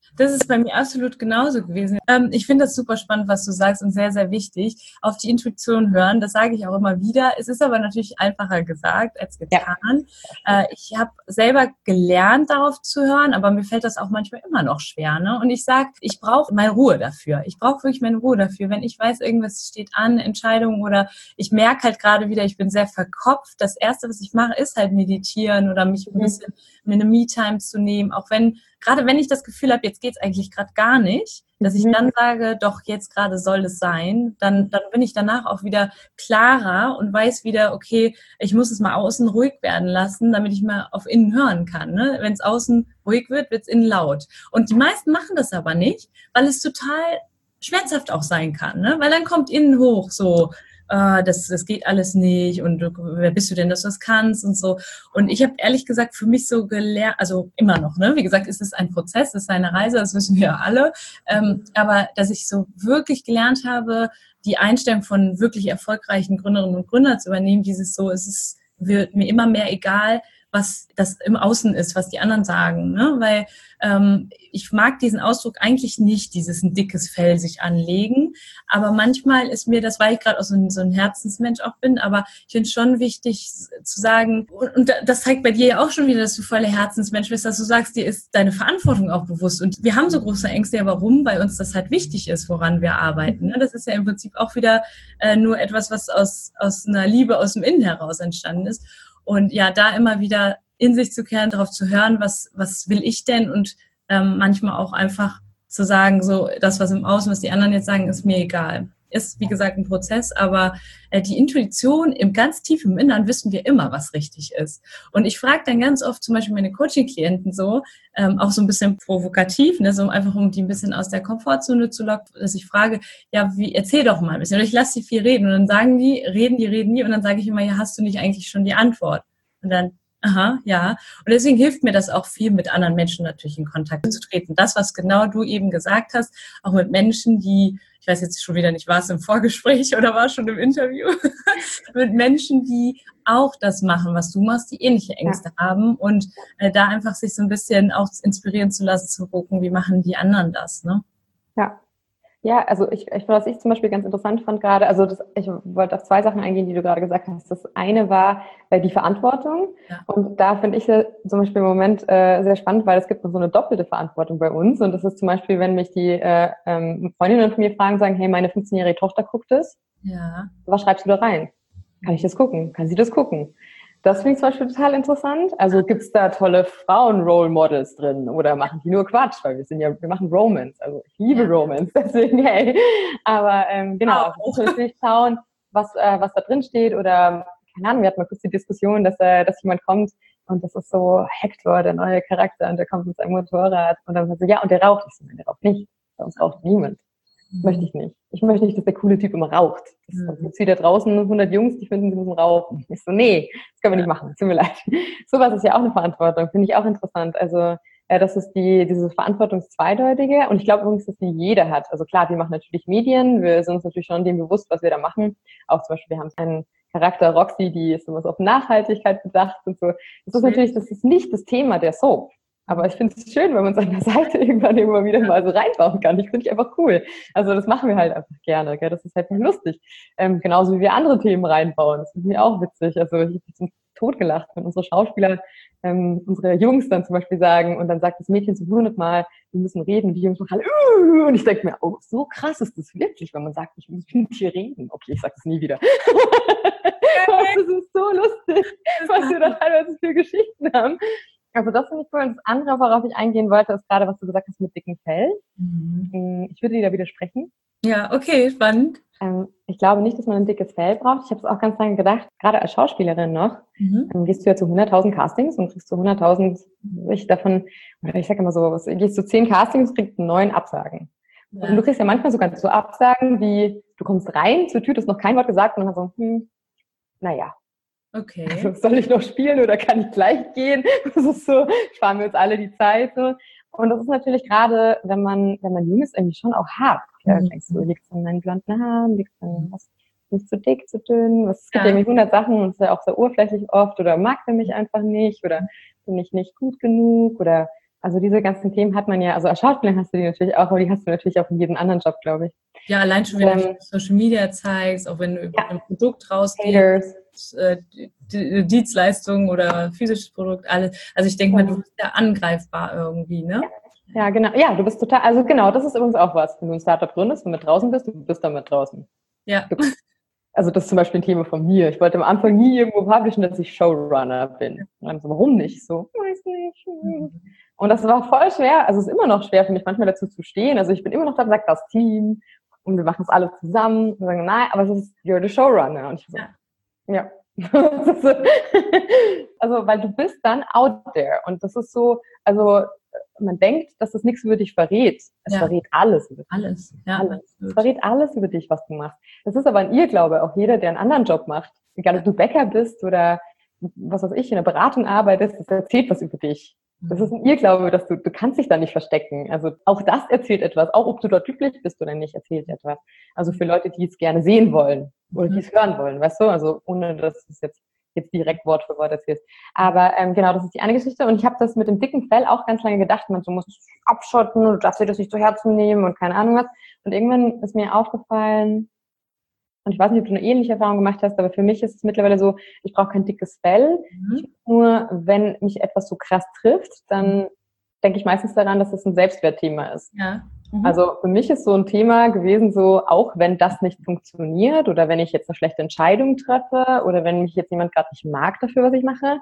Das ist bei mir absolut genauso gewesen. Ich finde das super spannend, was du sagst und sehr, sehr wichtig. Auf die Intuition hören, das sage ich auch immer wieder. Es ist aber natürlich einfacher gesagt als getan. Ja. Ich habe selber gelernt, darauf zu hören, aber mir fällt das auch manchmal immer noch schwer. Ne? Und ich sage, ich brauche meine Ruhe dafür. Ich brauche wirklich meine Ruhe dafür. Wenn ich weiß, irgendwas steht an, Entscheidungen oder ich merke halt gerade wieder, ich bin sehr verkopft. Das Erste, was ich mache, ist halt meditieren oder mich ein bisschen mir eine Me-Time zu nehmen, auch gerade wenn ich das Gefühl habe, jetzt geht's eigentlich gerade gar nicht, dass ich dann sage, doch, jetzt gerade soll es sein, dann bin ich danach auch wieder klarer und weiß wieder, okay, ich muss es mal außen ruhig werden lassen, damit ich mal auf innen hören kann. Ne? Wenn es außen ruhig wird, wird's innen laut. Und die meisten machen das aber nicht, weil es total schmerzhaft auch sein kann, ne? Weil dann kommt innen hoch so, das geht alles nicht und wer bist du denn, dass du das kannst und so. Und ich habe ehrlich gesagt für mich so gelernt, also immer noch, ne? Wie gesagt, es ist ein Prozess, es ist eine Reise, das wissen wir ja alle. Aber dass ich so wirklich gelernt habe, die Einstellung von wirklich erfolgreichen Gründerinnen und Gründern zu übernehmen, wird mir immer mehr egal, was das im Außen ist, was die anderen sagen, ne? Weil ich mag diesen Ausdruck eigentlich nicht, dieses ein dickes Fell sich anlegen, aber manchmal ist mir das, weil ich gerade auch so ein Herzensmensch auch bin, aber ich finde es schon wichtig zu sagen, und das zeigt bei dir ja auch schon wieder, dass du voller Herzensmensch bist, dass du sagst, dir ist deine Verantwortung auch bewusst und wir haben so große Ängste, ja warum? Weil uns das halt wichtig ist, woran wir arbeiten, ne? Das ist ja im Prinzip auch wieder nur etwas, was aus einer Liebe aus dem Innen heraus entstanden ist. Und ja, da immer wieder in sich zu kehren, darauf zu hören, was will ich denn? Und manchmal auch einfach zu sagen, so das, was im Außen, was die anderen jetzt sagen, ist mir egal. Ist, wie gesagt, ein Prozess, aber die Intuition im ganz tief im Innern wissen wir immer, was richtig ist. Und ich frage dann ganz oft zum Beispiel meine Coaching-Klienten so, auch so ein bisschen provokativ, ne, so einfach um die ein bisschen aus der Komfortzone zu locken, dass ich frage, ja, erzähl doch mal ein bisschen. Oder ich lasse sie viel reden und dann sagen die reden und dann sage ich immer, ja, hast du nicht eigentlich schon die Antwort? Und dann, aha, ja. Und deswegen hilft mir das auch viel, mit anderen Menschen natürlich in Kontakt zu treten. Das, was genau du eben gesagt hast, auch mit Menschen, die, ich weiß jetzt schon wieder nicht, war es im Vorgespräch oder war es schon im Interview, mit Menschen, die auch das machen, was du machst, die ähnliche Ängste haben und da einfach sich so ein bisschen auch inspirieren zu lassen, zu gucken, wie machen die anderen das, ne? Ja. Ja, also was ich zum Beispiel ganz interessant fand gerade, ich wollte auf 2 Sachen eingehen, die du gerade gesagt hast. Das eine war die Verantwortung. Ja. Und da finde ich zum Beispiel im Moment sehr spannend, weil es gibt noch so eine doppelte Verantwortung bei uns. Und das ist zum Beispiel, wenn mich die Freundinnen von mir fragen, sagen, hey, meine 15-jährige Tochter guckt es. Ja. Was schreibst du da rein? Kann ich das gucken? Kann sie das gucken? Das finde ich zum Beispiel total interessant. Also gibt's da tolle Frauen-Role-Models drin oder machen die nur Quatsch? Weil wir machen Romance. Also ich liebe Romance, deswegen hey. Aber genau, also natürlich schauen, was da drin steht oder keine Ahnung, wir hatten mal kurz die Diskussion, dass jemand kommt und das ist so Hector, der neue Charakter, und der kommt mit seinem Motorrad und dann so, ja, und der raucht. Ich so, nein, der raucht nicht. Bei uns raucht niemand. Möchte ich nicht. Ich möchte nicht, dass der coole Typ immer raucht. Das gibt's wieder draußen 100 Jungs, die finden, sie müssen rauchen. Ich so, nee, das können wir nicht machen. Tut mir leid. Sowas ist ja auch eine Verantwortung. Finde ich auch interessant. Also, das ist diese Verantwortungszweideutige. Und ich glaube übrigens, dass die jeder hat. Also klar, wir machen natürlich Medien. Wir sind uns natürlich schon dem bewusst, was wir da machen. Auch zum Beispiel, wir haben einen Charakter, Roxy, die ist immer so auf Nachhaltigkeit bedacht und so. Das ist nicht das Thema der Soap. Aber ich finde es schön, wenn man es an der Seite irgendwann immer wieder mal so reinbauen kann. Ich finde ich einfach cool. Also das machen wir halt einfach gerne. Gell? Das ist halt nicht lustig. Genauso wie wir andere Themen reinbauen. Das finde ich auch witzig. Also ich habe mich zum Tod gelacht, wenn unsere Schauspieler, unsere Jungs dann zum Beispiel sagen, und dann sagt das Mädchen so 100 Mal, wir müssen reden, und die Jungs machen halt, und ich denke mir, oh, so krass ist das wirklich, wenn man sagt, ich muss mit dir reden. Okay, ich sage das nie wieder. Das ist so lustig, was wir da teilweise für Geschichten haben. Also das finde ich cool. Und das andere, worauf ich eingehen wollte, ist gerade, was du gesagt hast mit dicken Fell. Ich würde dir da widersprechen. Ja, okay, spannend. Ich glaube nicht, dass man ein dickes Fell braucht. Ich habe es auch ganz lange gedacht, gerade als Schauspielerin noch, gehst du ja zu 100.000 Castings und kriegst zu 100.000, ich sage immer so, gehst zu 10 Castings und kriegst 9 Absagen. Ja. Und du kriegst ja manchmal sogar so Absagen, wie du kommst rein, zur Tür, ist noch kein Wort gesagt und dann so, naja. Okay. Also, soll ich noch spielen oder kann ich gleich gehen? Das ist so, sparen wir uns alle die Zeit. So. Und das ist natürlich gerade, wenn man jung ist, irgendwie schon auch hart. Ja, denkst du, liegt es an meinen blonden Haaren, liegt es an was, nicht zu dick, zu dünn? Es gibt irgendwie 100 Sachen und es ist ja auch sehr oberflächlich oft oder mag der mich einfach nicht oder bin ich nicht gut genug oder Also diese ganzen Themen hat man ja, also als Schauspielerin hast du die natürlich auch, aber die hast du natürlich auch in jedem anderen Job, glaube ich. Ja, allein schon, wenn du Social Media zeigst, auch wenn du über ein Produkt rausgehst, Dienstleistungen oder physisches Produkt, alles. Also ich denke mal, du bist ja angreifbar irgendwie, ne? Ja, genau. Ja, du bist total, also genau, das ist übrigens auch was. Wenn du ein Startup gründest und mit draußen bist, du bist damit draußen. Ja. Also das ist zum Beispiel ein Thema von mir. Ich wollte am Anfang nie irgendwo publishen, dass ich Showrunner bin. Und dann so, warum nicht? So, weiß nicht. Und das war voll schwer, also es ist immer noch schwer für mich, manchmal dazu zu stehen. Also ich bin immer noch da, sagt das Team und wir machen es alle zusammen und sagen, nein, aber es ist, you're the Showrunner. Und ich so, ja. Also, weil du bist dann out there. Und das ist so, also man denkt, dass das nichts über dich verrät. Es verrät alles über dich. Alles, ja. Alles. Es verrät alles über dich, was du machst. Das ist aber ein Irrglaube. Auch jeder, der einen anderen Job macht, egal ob du Bäcker bist oder was weiß ich, in der Beratung arbeitest, das erzählt was über dich. Das ist ein Irrglaube, dass du kannst dich da nicht verstecken. Also auch das erzählt etwas. Auch ob du dort glücklich bist oder nicht, erzählt etwas. Also für Leute, die es gerne sehen wollen oder die es hören wollen, weißt du? Also ohne, dass es jetzt direkt Wort für Wort erzählst. Aber genau, das ist die eine Geschichte. Und ich habe das mit dem dicken Fell auch ganz lange gedacht, man so muss es abschotten und du darfst dir das nicht zu Herzen nehmen und keine Ahnung was. Und irgendwann ist mir aufgefallen, und ich weiß nicht, ob du eine ähnliche Erfahrung gemacht hast, aber für mich ist es mittlerweile so, ich brauche kein dickes Fell. Nur wenn mich etwas so krass trifft, dann denke ich meistens daran, dass das ein Selbstwertthema ist. Ja. Also für mich ist so ein Thema gewesen, so auch wenn das nicht funktioniert oder wenn ich jetzt eine schlechte Entscheidung treffe oder wenn mich jetzt jemand gerade nicht mag dafür, was ich mache,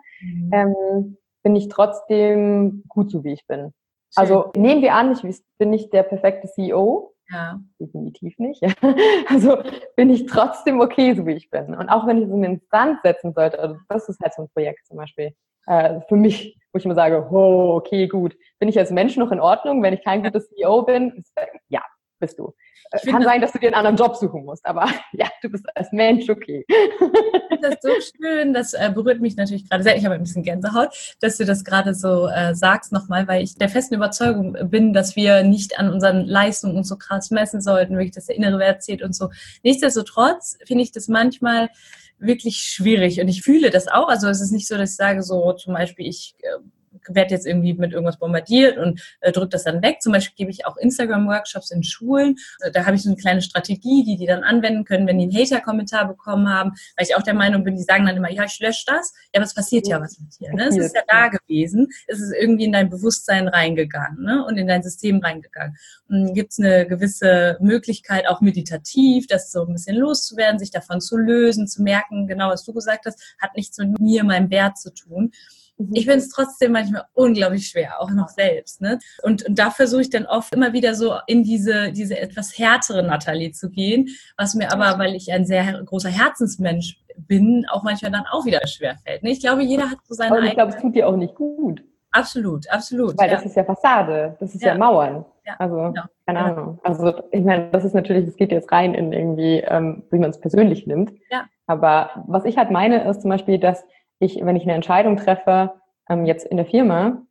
bin ich trotzdem gut so, wie ich bin. Schön. Also nehmen wir an, ich bin nicht der perfekte CEO. Ja. Definitiv nicht. Also bin ich trotzdem okay, so wie ich bin. Und auch wenn ich so eine Instanz setzen sollte, also das ist halt so ein Projekt zum Beispiel, für mich, wo ich immer sage, oh, okay, gut. Bin ich als Mensch noch in Ordnung, wenn ich kein gutes CEO bin? Ja, bist du. Kann sein, dass du dir einen anderen Job suchen musst, aber ja, du bist als Mensch okay. Das ist so schön, das berührt mich natürlich gerade sehr. Ich habe ein bisschen Gänsehaut, dass du das gerade so sagst nochmal, weil ich der festen Überzeugung bin, dass wir nicht an unseren Leistungen uns so krass messen sollten, wirklich, dass der innere Wert zählt und so. Nichtsdestotrotz finde ich das manchmal wirklich schwierig und ich fühle das auch. Also es ist nicht so, dass ich sage so zum Beispiel, ich werde jetzt irgendwie mit irgendwas bombardiert und drücke das dann weg. Zum Beispiel gebe ich auch Instagram-Workshops in Schulen. Da habe ich so eine kleine Strategie, die dann anwenden können, wenn die einen Hater-Kommentar bekommen haben. Weil ich auch der Meinung bin, die sagen dann immer, ja, ich lösche das. Ja, was passiert ja was mit dir? Ne? Es ist ja da gewesen. Es ist irgendwie in dein Bewusstsein reingegangen, ne? Und in dein System reingegangen. Und dann gibt es eine gewisse Möglichkeit, auch meditativ, das so ein bisschen loszuwerden, sich davon zu lösen, zu merken, genau was du gesagt hast, hat nichts mit mir, meinem Wert zu tun. Ich finde es trotzdem manchmal unglaublich schwer, auch noch selbst. Ne? Und da versuche ich dann oft immer wieder so in diese etwas härtere Nathalie zu gehen, was mir aber, weil ich ein sehr großer Herzensmensch bin, auch manchmal dann auch wieder schwerfällt. Ne? Ich glaube, jeder hat so seine eigene... Ich glaube, es tut dir auch nicht gut. Absolut, absolut. Weil das ist ja Fassade, das ist ja Mauern. Ja, also, keine Ahnung. Also, ich meine, das ist natürlich, das geht jetzt rein in irgendwie, wie man es persönlich nimmt. Ja. Aber was ich halt meine, ist zum Beispiel, dass wenn ich eine Entscheidung treffe, jetzt in der Firma,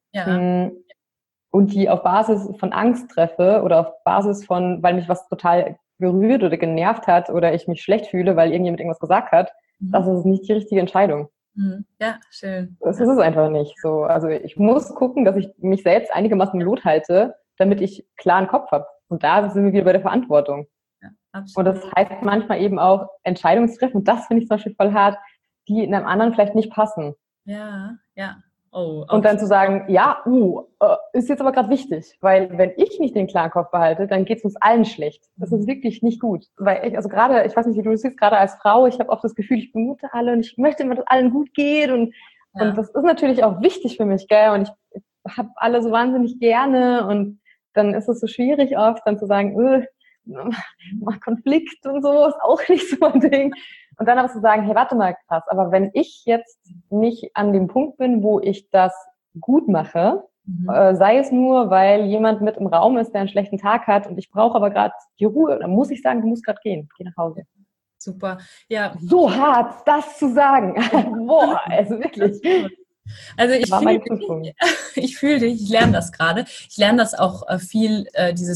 und die auf Basis von Angst treffe oder auf Basis von, weil mich was total berührt oder genervt hat oder ich mich schlecht fühle, weil irgendjemand irgendwas gesagt hat, das ist nicht die richtige Entscheidung. Ja, schön. Das ist es einfach nicht so. Also ich muss gucken, dass ich mich selbst einigermaßen im Lot halte, damit ich klaren Kopf habe. Und da sind wir wieder bei der Verantwortung. Ja, absolut. Und das heißt manchmal eben auch Entscheidungen treffen. Und das finde ich zum Beispiel voll hart, die in einem anderen vielleicht nicht passen. Ja, ja. Oh, und dann zu sagen, ja, ist jetzt aber gerade wichtig, weil wenn ich nicht den klaren Kopf behalte, dann geht es uns allen schlecht. Das ist wirklich nicht gut. Weil ich weiß nicht, wie du das siehst, gerade als Frau, ich habe oft das Gefühl, ich bemute alle und ich möchte immer, dass allen gut geht und das ist natürlich auch wichtig für mich, gell, und ich habe alle so wahnsinnig gerne und dann ist es so schwierig oft, dann zu sagen, mach Konflikt und so, ist auch nicht so ein Ding. Und dann aber zu sagen, hey, warte mal, krass, aber wenn ich jetzt nicht an dem Punkt bin, wo ich das gut mache, sei es nur, weil jemand mit im Raum ist, der einen schlechten Tag hat und ich brauche aber gerade die Ruhe, dann muss ich sagen, du musst gerade gehen, geh nach Hause. Super, ja. So hart, das zu sagen. Boah, also wirklich. Also ich fühle dich, ich lerne das gerade. Ich lerne das auch viel, dieses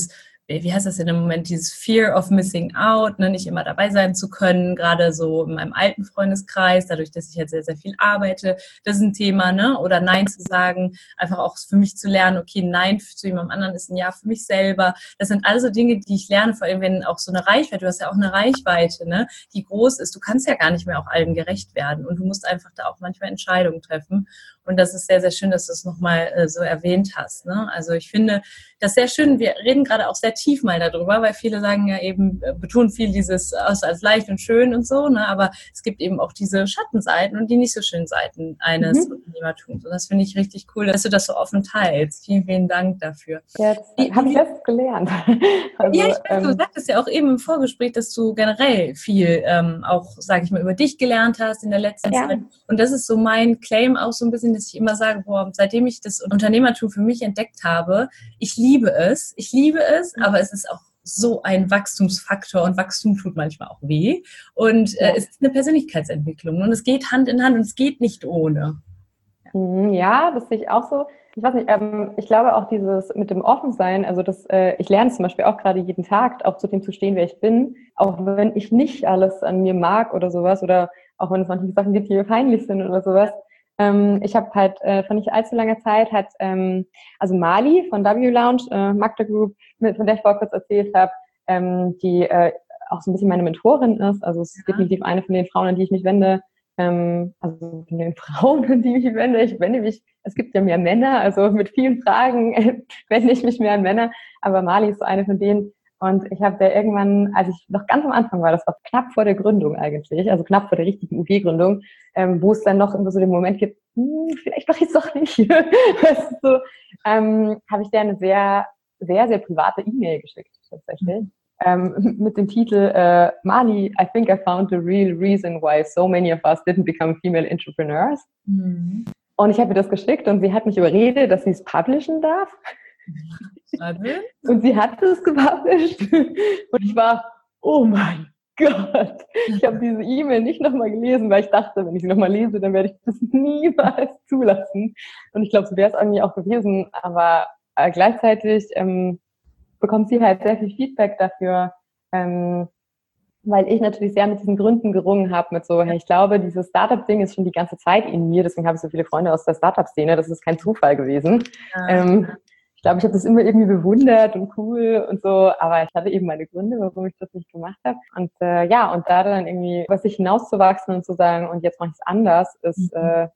wie heißt das denn im Moment, dieses Fear of Missing Out, ne, nicht immer dabei sein zu können, gerade so in meinem alten Freundeskreis, dadurch, dass ich halt sehr, sehr viel arbeite, das ist ein Thema, ne, oder Nein zu sagen, einfach auch für mich zu lernen, okay, Nein zu jemandem anderen ist ein Ja für mich selber, das sind alles so Dinge, die ich lerne, vor allem wenn auch so eine Reichweite, du hast ja auch eine Reichweite, ne, die groß ist, du kannst ja gar nicht mehr auch allen gerecht werden und du musst einfach da auch manchmal Entscheidungen treffen und das ist sehr, sehr schön, dass du es nochmal so erwähnt hast, ne, also ich finde das sehr schön, wir reden gerade auch sehr tief mal darüber, weil viele sagen ja eben, betonen viel dieses als leicht und schön und so, ne? Aber es gibt eben auch diese Schattenseiten und die nicht so schönen Seiten eines Unternehmertums. Und das finde ich richtig cool, dass du das so offen teilst. Vielen, vielen Dank dafür. Ja, das habe ich jetzt gelernt. Also, ja, ich weiß, du sagtest ja auch eben im Vorgespräch, dass du generell viel auch, sage ich mal, über dich gelernt hast in der letzten Zeit. Und das ist so mein Claim auch so ein bisschen, dass ich immer sage, boah, seitdem ich das Unternehmertum für mich entdeckt habe, ich liebe es, aber es ist auch so ein Wachstumsfaktor und Wachstum tut manchmal auch weh. Und es ist eine Persönlichkeitsentwicklung und es geht Hand in Hand und es geht nicht ohne. Ja, das sehe ich auch so. Ich weiß nicht, ich glaube auch dieses mit dem Offensein, also das, ich lerne es zum Beispiel auch gerade jeden Tag, auch zu dem zu stehen, wer ich bin, auch wenn ich nicht alles an mir mag oder sowas oder auch wenn es manche Sachen gibt, die mir peinlich sind oder sowas. Ich habe halt vor nicht allzu langer Zeit also Mali von W Lounge, Magda Group, von der ich vorher kurz erzählt habe, die auch so ein bisschen meine Mentorin ist. Also es ist definitiv eine von den Frauen, an die ich mich wende. Also von den Frauen, an die ich mich wende. Ich wende mich, es gibt ja mehr Männer, also mit vielen Fragen wende ich mich mehr an Männer. Aber Mali ist so eine von denen. Und ich habe da irgendwann, als ich noch ganz am Anfang war, das war knapp vor der Gründung eigentlich, also knapp vor der richtigen UG-Gründung, wo es dann noch immer so den Moment gibt, vielleicht mache ich es doch nicht. Weißt du, so, habe ich da eine sehr, sehr, sehr private E-Mail geschickt, tatsächlich. Mit dem Titel Mali, I think I found the real reason why so many of us didn't become female entrepreneurs. Mhm. Und ich habe ihr das geschickt und sie hat mich überredet, dass sie es publishen darf. Und sie hat es gepublished. Und ich war, oh mein Gott. Ich habe diese E-Mail nicht nochmal gelesen, weil ich dachte, wenn ich sie nochmal lese, dann werde ich das niemals zulassen. Und ich glaube, so wäre es eigentlich auch gewesen. Aber gleichzeitig bekommt sie halt sehr viel Feedback dafür, weil ich natürlich sehr mit diesen Gründen gerungen habe, mit so, hey, ich glaube, dieses Startup-Ding ist schon die ganze Zeit in mir, deswegen habe ich so viele Freunde aus der Startup-Szene, das ist kein Zufall gewesen. Ich glaube, ich habe das immer irgendwie bewundert und cool und so, aber ich hatte eben meine Gründe, warum ich das nicht gemacht habe. Und und da dann irgendwie über sich hinauszuwachsen und zu sagen, und jetzt mache ich es anders, ist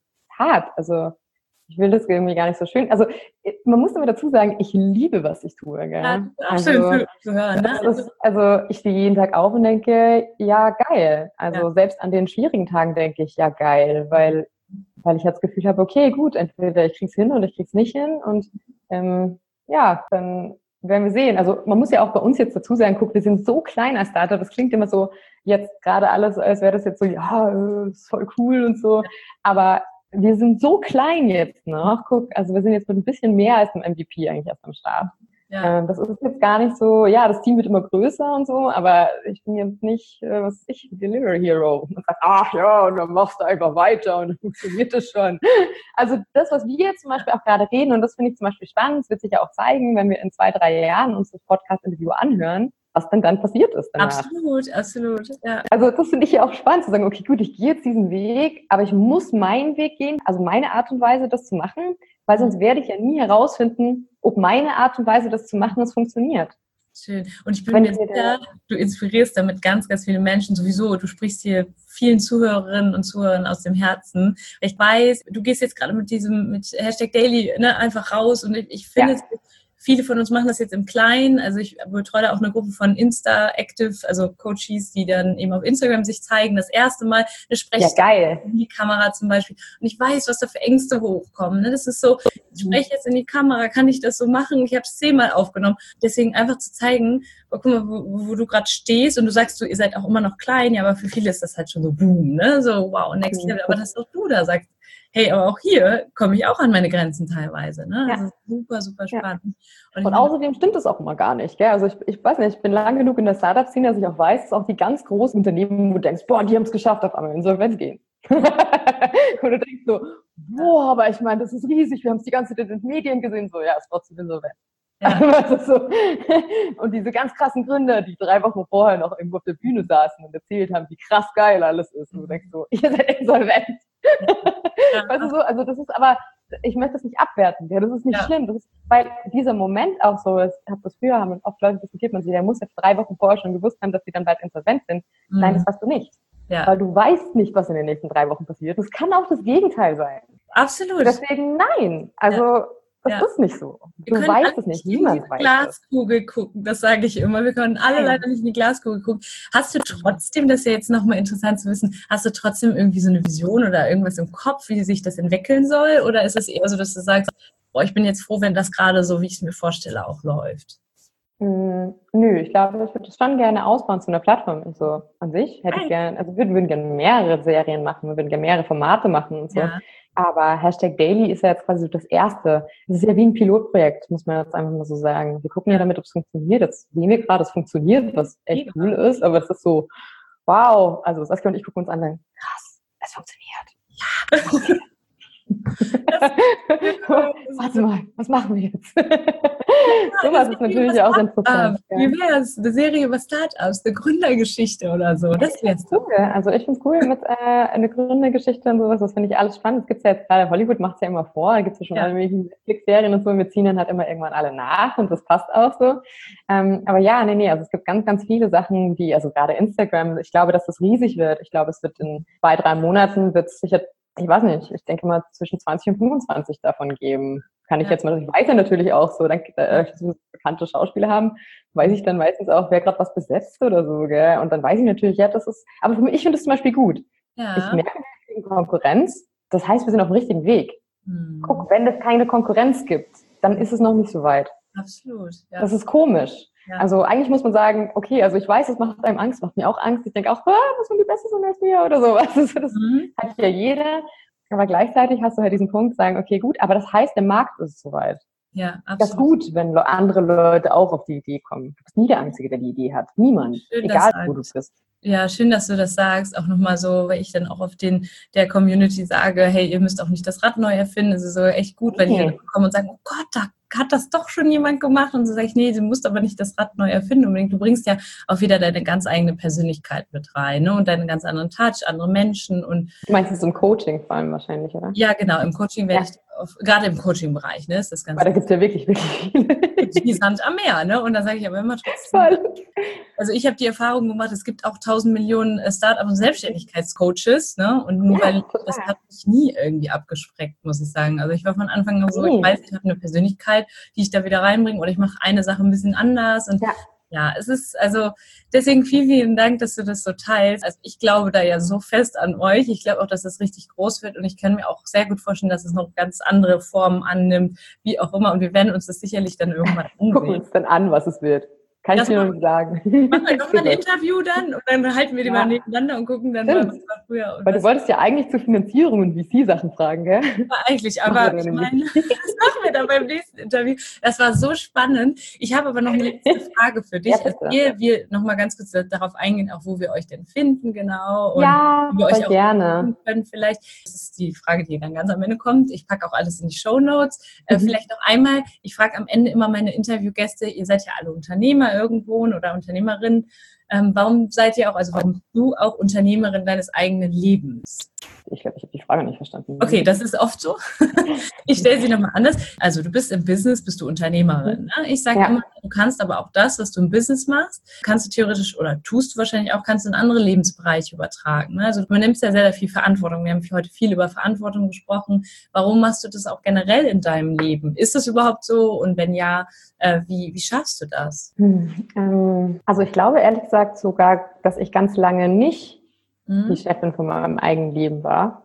hart. Also ich will das irgendwie gar nicht so schön. Also man muss immer dazu sagen, ich liebe, was ich tue. Gell? Ja, also, schön zu hören. Ne? Also ich stehe jeden Tag auf und denke, ja, geil. Also selbst an den schwierigen Tagen denke ich, ja, geil, weil ich jetzt das Gefühl habe, okay, gut, entweder ich krieg's hin oder ich krieg's nicht hin und dann werden wir sehen. Also man muss ja auch bei uns jetzt dazu sagen, guck, wir sind so klein als Startup, das klingt immer so jetzt gerade alles, als wäre das jetzt so, ja, ist voll cool und so, aber wir sind so klein jetzt noch, guck, also wir sind jetzt mit ein bisschen mehr als einem MVP eigentlich erst am Start. Ja. Das ist jetzt gar nicht so, ja, das Team wird immer größer und so, aber ich bin jetzt nicht, Delivery Hero und sag, ach ja, und dann machst du einfach weiter und dann funktioniert das schon. Also das, was wir jetzt zum Beispiel auch gerade reden, und das finde ich zum Beispiel spannend, das wird sich ja auch zeigen, wenn wir in 2-3 Jahren uns das Podcast-Interview anhören, was denn dann passiert ist danach. Absolut, ja. Also das finde ich ja auch spannend, zu sagen, okay, gut, ich gehe jetzt diesen Weg, aber ich muss meinen Weg gehen, also meine Art und Weise, das zu machen, weil sonst werde ich ja nie herausfinden, ob meine Art und Weise, das zu machen, es funktioniert. Schön. Und ich bin mir sicher, du inspirierst damit ganz, ganz viele Menschen sowieso. Du sprichst hier vielen Zuhörerinnen und Zuhörern aus dem Herzen. Ich weiß, du gehst jetzt gerade mit #Daily einfach raus und ich finde es... Viele von uns machen das jetzt im Kleinen. Also ich betreue da auch eine Gruppe von Insta-Active, also Coaches, die dann eben auf Instagram sich zeigen. Das erste Mal eine Sprechstunde in die Kamera zum Beispiel. Und ich weiß, was da für Ängste hochkommen. Das ist so, ich spreche jetzt in die Kamera, kann ich das so machen? Ich habe es 10-mal aufgenommen. Deswegen einfach zu zeigen, guck mal, wo du gerade stehst und du sagst, ihr seid auch immer noch klein, ja, aber für viele ist das halt schon so boom, ne? So wow, next level. Aber dass auch du da sagst, hey, aber auch hier komme ich auch an meine Grenzen teilweise. Ne? Das ist super, super spannend. Ja. Und außerdem stimmt es auch immer gar nicht. Gell? Also ich weiß nicht, ich bin lang genug in der Startup-Szene, dass ich auch weiß, dass auch die ganz großen Unternehmen, wo du denkst, boah, die haben es geschafft, auf einmal Insolvenz gehen. Und du denkst so, boah, aber ich meine, das ist riesig, wir haben es die ganze Zeit in den Medien gesehen, so, ja, es war zu insolvent. Ja. So. Und diese ganz krassen Gründer, die 3 Wochen vorher noch irgendwo auf der Bühne saßen und erzählt haben, wie krass geil alles ist. Und du denkst so, ihr seid insolvent. Ja. Weißt du so, also das ist aber, ich möchte das nicht abwerten, ja, das ist nicht schlimm, das ist, weil dieser Moment auch so ist, haben oft Leute diskutiert, man sich, der muss jetzt 3 Wochen vorher schon gewusst haben, dass sie dann bald insolvent sind. Nein, das weißt du nicht. Ja. Weil du weißt nicht, was in den nächsten 3 Wochen passiert. Das kann auch das Gegenteil sein. Absolut. Deswegen nein. Also das ist nicht so. Du weißt es nicht. Niemand weiß es. Glaskugel gucken, das sage ich immer. Wir können alle leider nicht in die Glaskugel gucken. Hast du trotzdem, das ist ja jetzt nochmal interessant zu wissen, hast du trotzdem irgendwie so eine Vision oder irgendwas im Kopf, wie sich das entwickeln soll? Oder ist es eher so, dass du sagst, boah, ich bin jetzt froh, wenn das gerade so, wie ich es mir vorstelle, auch läuft? Nö, ich glaube, ich würde das schon gerne ausbauen zu einer Plattform und so. An sich hätte ich gerne, also wir würden gerne mehrere Serien machen, wir würden gerne mehrere Formate machen und so. Ja. Aber #Daily ist ja jetzt quasi so das Erste. Es ist ja wie ein Pilotprojekt, muss man jetzt einfach mal so sagen. Wir gucken ja damit, ob es funktioniert. Jetzt sehen wir gerade, es funktioniert, was echt cool ist, aber es ist so, wow. Also Saskia und ich gucken uns an und sagen, krass, es funktioniert. Ja. Warte mal, was machen wir jetzt? Sowas ist natürlich auch interessant. Wie wäre es? Eine Serie über Startups, eine Gründergeschichte oder so. Das wäre cool. Also ich finde es cool mit einer Gründergeschichte und sowas. Das finde ich alles spannend. Das gibt es ja jetzt gerade, Hollywood macht es ja immer vor. Da gibt es ja schon alle möglichen Netflix-Serien und so. Wir ziehen dann halt immer irgendwann alle nach und das passt auch so. Aber ja, nee. Also es gibt ganz, ganz viele Sachen, die, also gerade Instagram, ich glaube, dass das riesig wird. Ich glaube, es wird in 2-3 Monaten wird es sicher, ich weiß nicht, ich denke mal zwischen 20 und 25 davon geben. Kann ich jetzt mal, ich weiß ja natürlich auch so, dann bekannte Schauspieler haben, weiß ich dann meistens auch, wer gerade was besetzt oder so, gell? Und dann weiß ich natürlich, ja, das ist, aber für mich, ich finde das zum Beispiel gut. Ja. Ich merke, wir kriegen Konkurrenz, das heißt, wir sind auf dem richtigen Weg. Guck, wenn es keine Konkurrenz gibt, dann ist es noch nicht so weit. Absolut, ja. Das ist komisch. Ja. Also eigentlich muss man sagen, okay, also ich weiß, es macht einem Angst, macht mir auch Angst. Ich denke auch, was wenn die Beste sind als mir oder so. Also das hat ja jeder. Aber gleichzeitig hast du halt diesen Punkt, sagen, okay, gut, aber das heißt, der Markt ist soweit. Ja, absolut. Das ist gut, wenn andere Leute auch auf die Idee kommen. Du bist nie der Einzige, der die Idee hat. Niemand. Schön, egal, wo du bist. Ja, schön, dass du das sagst. Auch nochmal so, weil ich dann auch auf der Community sage, hey, ihr müsst auch nicht das Rad neu erfinden. Es ist so echt gut, wenn die dann kommen und sagen, oh Gott, da hat das doch schon jemand gemacht. Und so sage ich, nee, du musst aber nicht das Rad neu erfinden unbedingt. Du bringst ja auch wieder deine ganz eigene Persönlichkeit mit rein, ne? Und deinen ganz anderen Touch, andere Menschen. Und du meinst es im Coaching vor allem wahrscheinlich, oder? Ja, genau. Im Coaching werde ich gerade im Coaching-Bereich, ne, ist das Ganze. Weil da gibt es ja wirklich viele. Die Sand am Meer, ne? Und da sage ich aber immer trotzdem. Also ich habe die Erfahrung gemacht, es gibt auch 1000 Millionen Start-up- und Selbstständigkeitscoaches, ne? Und nur weil das hat mich nie irgendwie abgeschreckt, muss ich sagen. Also ich war von Anfang an so, ich weiß, ich habe eine Persönlichkeit, die ich da wieder reinbringe, oder ich mache eine Sache ein bisschen anders und ja, es ist, also deswegen vielen Dank, dass du das so teilst. Also ich glaube da ja so fest an euch. Ich glaube auch, dass es richtig groß wird und ich kann mir auch sehr gut vorstellen, dass es noch ganz andere Formen annimmt, wie auch immer. Und wir werden uns das sicherlich dann irgendwann ansehen. Gucken uns dann an, was es wird. Kann ich dir noch nicht sagen. Machen wir doch mal ein Interview dann und dann halten wir die mal nebeneinander und gucken dann mal, was war früher. Weil du wolltest ja eigentlich zur Finanzierung und VC-Sachen fragen, gell? Ja, eigentlich, aber ich meine, das machen wir dann beim nächsten Interview. Das war so spannend. Ich habe aber noch eine letzte Frage für dich. Ehe wir noch mal ganz kurz darauf eingehen, auch wo wir euch denn finden, genau. Und ja, wie wir euch auch gerne können vielleicht. Das ist die Frage, die dann ganz am Ende kommt. Ich packe auch alles in die Shownotes. Vielleicht noch einmal, ich frage am Ende immer meine Interviewgäste, ihr seid ja alle Unternehmer irgendwo oder Unternehmerin. Warum seid ihr auch, also warum bist du auch Unternehmerin deines eigenen Lebens? Ich glaube, ich habe die Frage nicht verstanden. Okay, das ist oft so. Ich stelle sie nochmal anders. Also du bist im Business, bist du Unternehmerin. Ne? Ich sage immer, du kannst aber auch das, was du im Business machst, kannst du theoretisch oder tust du wahrscheinlich auch, kannst du in andere Lebensbereiche übertragen. Ne? Also du nimmst ja sehr, sehr viel Verantwortung. Wir haben heute viel über Verantwortung gesprochen. Warum machst du das auch generell in deinem Leben? Ist das überhaupt so? Und wenn ja, wie schaffst du das? Also ich glaube ehrlich gesagt sogar, dass ich ganz lange nicht die Chefin von meinem eigenen Leben war.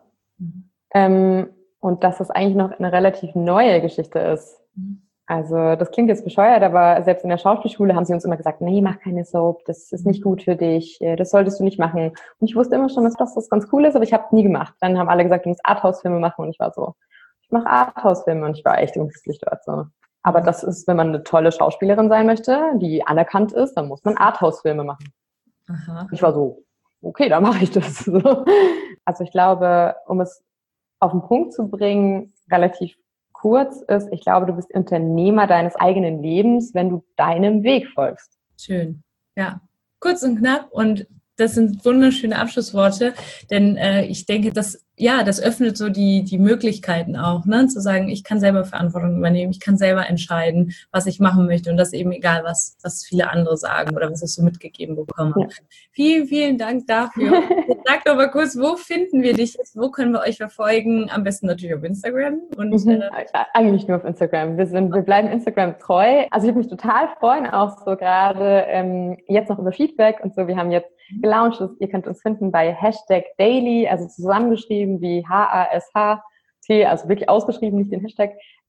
Und dass das eigentlich noch eine relativ neue Geschichte ist. Also das klingt jetzt bescheuert, aber selbst in der Schauspielschule haben sie uns immer gesagt, nee, mach keine Soap, das ist nicht gut für dich, das solltest du nicht machen. Und ich wusste immer schon, dass das ganz cool ist, aber ich habe es nie gemacht. Dann haben alle gesagt, du musst Arthouse-Filme machen und ich war so, ich mache Arthouse-Filme und ich war echt unglücklich dort so. Aber das ist, wenn man eine tolle Schauspielerin sein möchte, die anerkannt ist, dann muss man Arthouse-Filme machen. Aha. Ich war so, okay, dann mache ich das. Also ich glaube, um es auf den Punkt zu bringen, relativ kurz ist, ich glaube, du bist Unternehmer deines eigenen Lebens, wenn du deinem Weg folgst. Schön, ja. Kurz und knapp und das sind wunderschöne Abschlussworte, denn ich denke, das öffnet so die Möglichkeiten auch, ne? Zu sagen, ich kann selber Verantwortung übernehmen, ich kann selber entscheiden, was ich machen möchte und das eben egal, was viele andere sagen oder was ich so mitgegeben bekomme. Ja. Vielen, vielen Dank dafür. Sag doch mal kurz, wo finden wir dich jetzt? Wo können wir euch verfolgen? Am besten natürlich auf Instagram. Und, eigentlich nur auf Instagram. Wir bleiben Instagram treu. Also ich würde mich total freuen, auch so gerade jetzt noch über Feedback und so. Wir haben jetzt gelauncht. Ihr könnt uns finden bei #Daily, also zusammengeschrieben wie HASHT, also wirklich ausgeschrieben, nicht den Hashtag,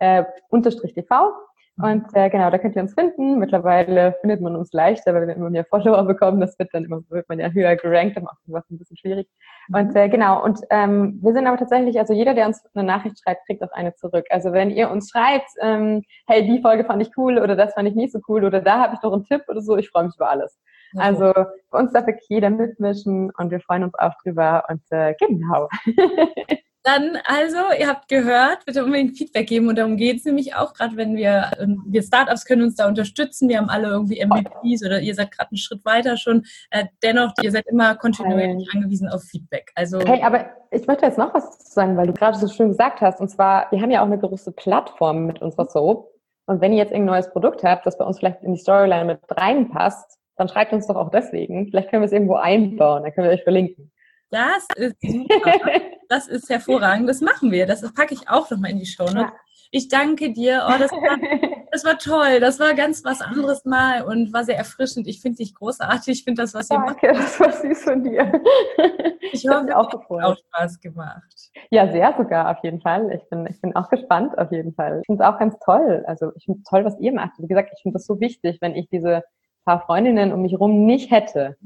_TV. Und genau, da könnt ihr uns finden. Mittlerweile findet man uns leichter, weil wir immer mehr Follower bekommen. Das wird man ja höher gerankt, dann macht was ein bisschen schwierig. Und genau, und wir sind aber tatsächlich, also jeder, der uns eine Nachricht schreibt, kriegt auch eine zurück. Also wenn ihr uns schreibt, hey, die Folge fand ich cool oder das fand ich nicht so cool oder da habe ich doch einen Tipp oder so, ich freue mich über alles. Also bei uns darf wirklich jeder mitmischen und wir freuen uns auch drüber und genau. Dann also, ihr habt gehört, bitte unbedingt Feedback geben und darum geht es nämlich auch, gerade wenn wir Startups können uns da unterstützen, wir haben alle irgendwie MVPs oder ihr seid gerade einen Schritt weiter schon, dennoch, ihr seid immer kontinuierlich angewiesen auf Feedback. Also hey, aber ich möchte jetzt noch was zu sagen, weil du gerade so schön gesagt hast, und zwar, wir haben ja auch eine große Plattform mit unserer Soap und wenn ihr jetzt irgendein neues Produkt habt, das bei uns vielleicht in die Storyline mit reinpasst, dann schreibt uns doch auch deswegen. Vielleicht können wir es irgendwo einbauen, dann können wir euch verlinken. Das ist super. Das ist hervorragend. Das machen wir. Das packe ich auch nochmal in die Shownotes. Ja. Ich danke dir. Oh, das war toll. Das war ganz was anderes mal und war sehr erfrischend. Ich finde dich großartig. Ich finde das, was ihr macht. Danke, das war süß von dir. Ich hoffe, es hat auch Spaß gemacht. Ja, sehr sogar, auf jeden Fall. Ich bin auch gespannt, auf jeden Fall. Ich finde es auch ganz toll. Also ich finde es toll, was ihr macht. Wie gesagt, ich finde das so wichtig, wenn ich diese paar Freundinnen um mich herum nicht hätte,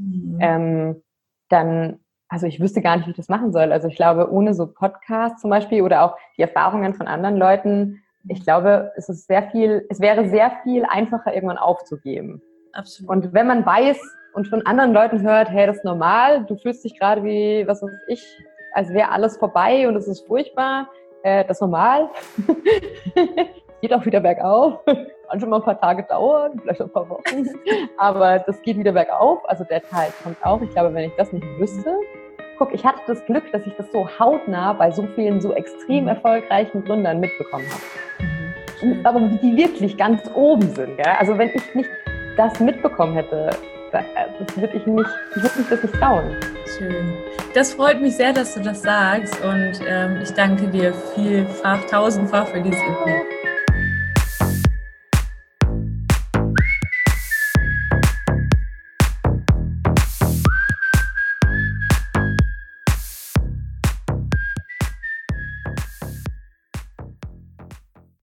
dann, also ich wüsste gar nicht, wie ich das machen soll. Also ich glaube, ohne so Podcasts zum Beispiel oder auch die Erfahrungen von anderen Leuten, ich glaube, es wäre sehr viel einfacher, irgendwann aufzugeben. Absolut. Und wenn man weiß und von anderen Leuten hört, hey, das ist normal, du fühlst dich gerade wie, was weiß ich, als wäre alles vorbei und es ist furchtbar, das ist normal. Geht auch wieder bergauf. Kann schon mal ein paar Tage dauern, vielleicht ein paar Wochen. Aber das geht wieder bergauf. Also der Teil kommt auch. Ich glaube, wenn ich das nicht wüsste, guck, ich hatte das Glück, dass ich das so hautnah bei so vielen so extrem erfolgreichen Gründern mitbekommen habe. Aber die wirklich ganz oben sind. Gell? Also wenn ich nicht das mitbekommen hätte, das würde ich mich das nicht trauen. Schön. Das freut mich sehr, dass du das sagst und ich danke dir tausendfach für dieses Interview.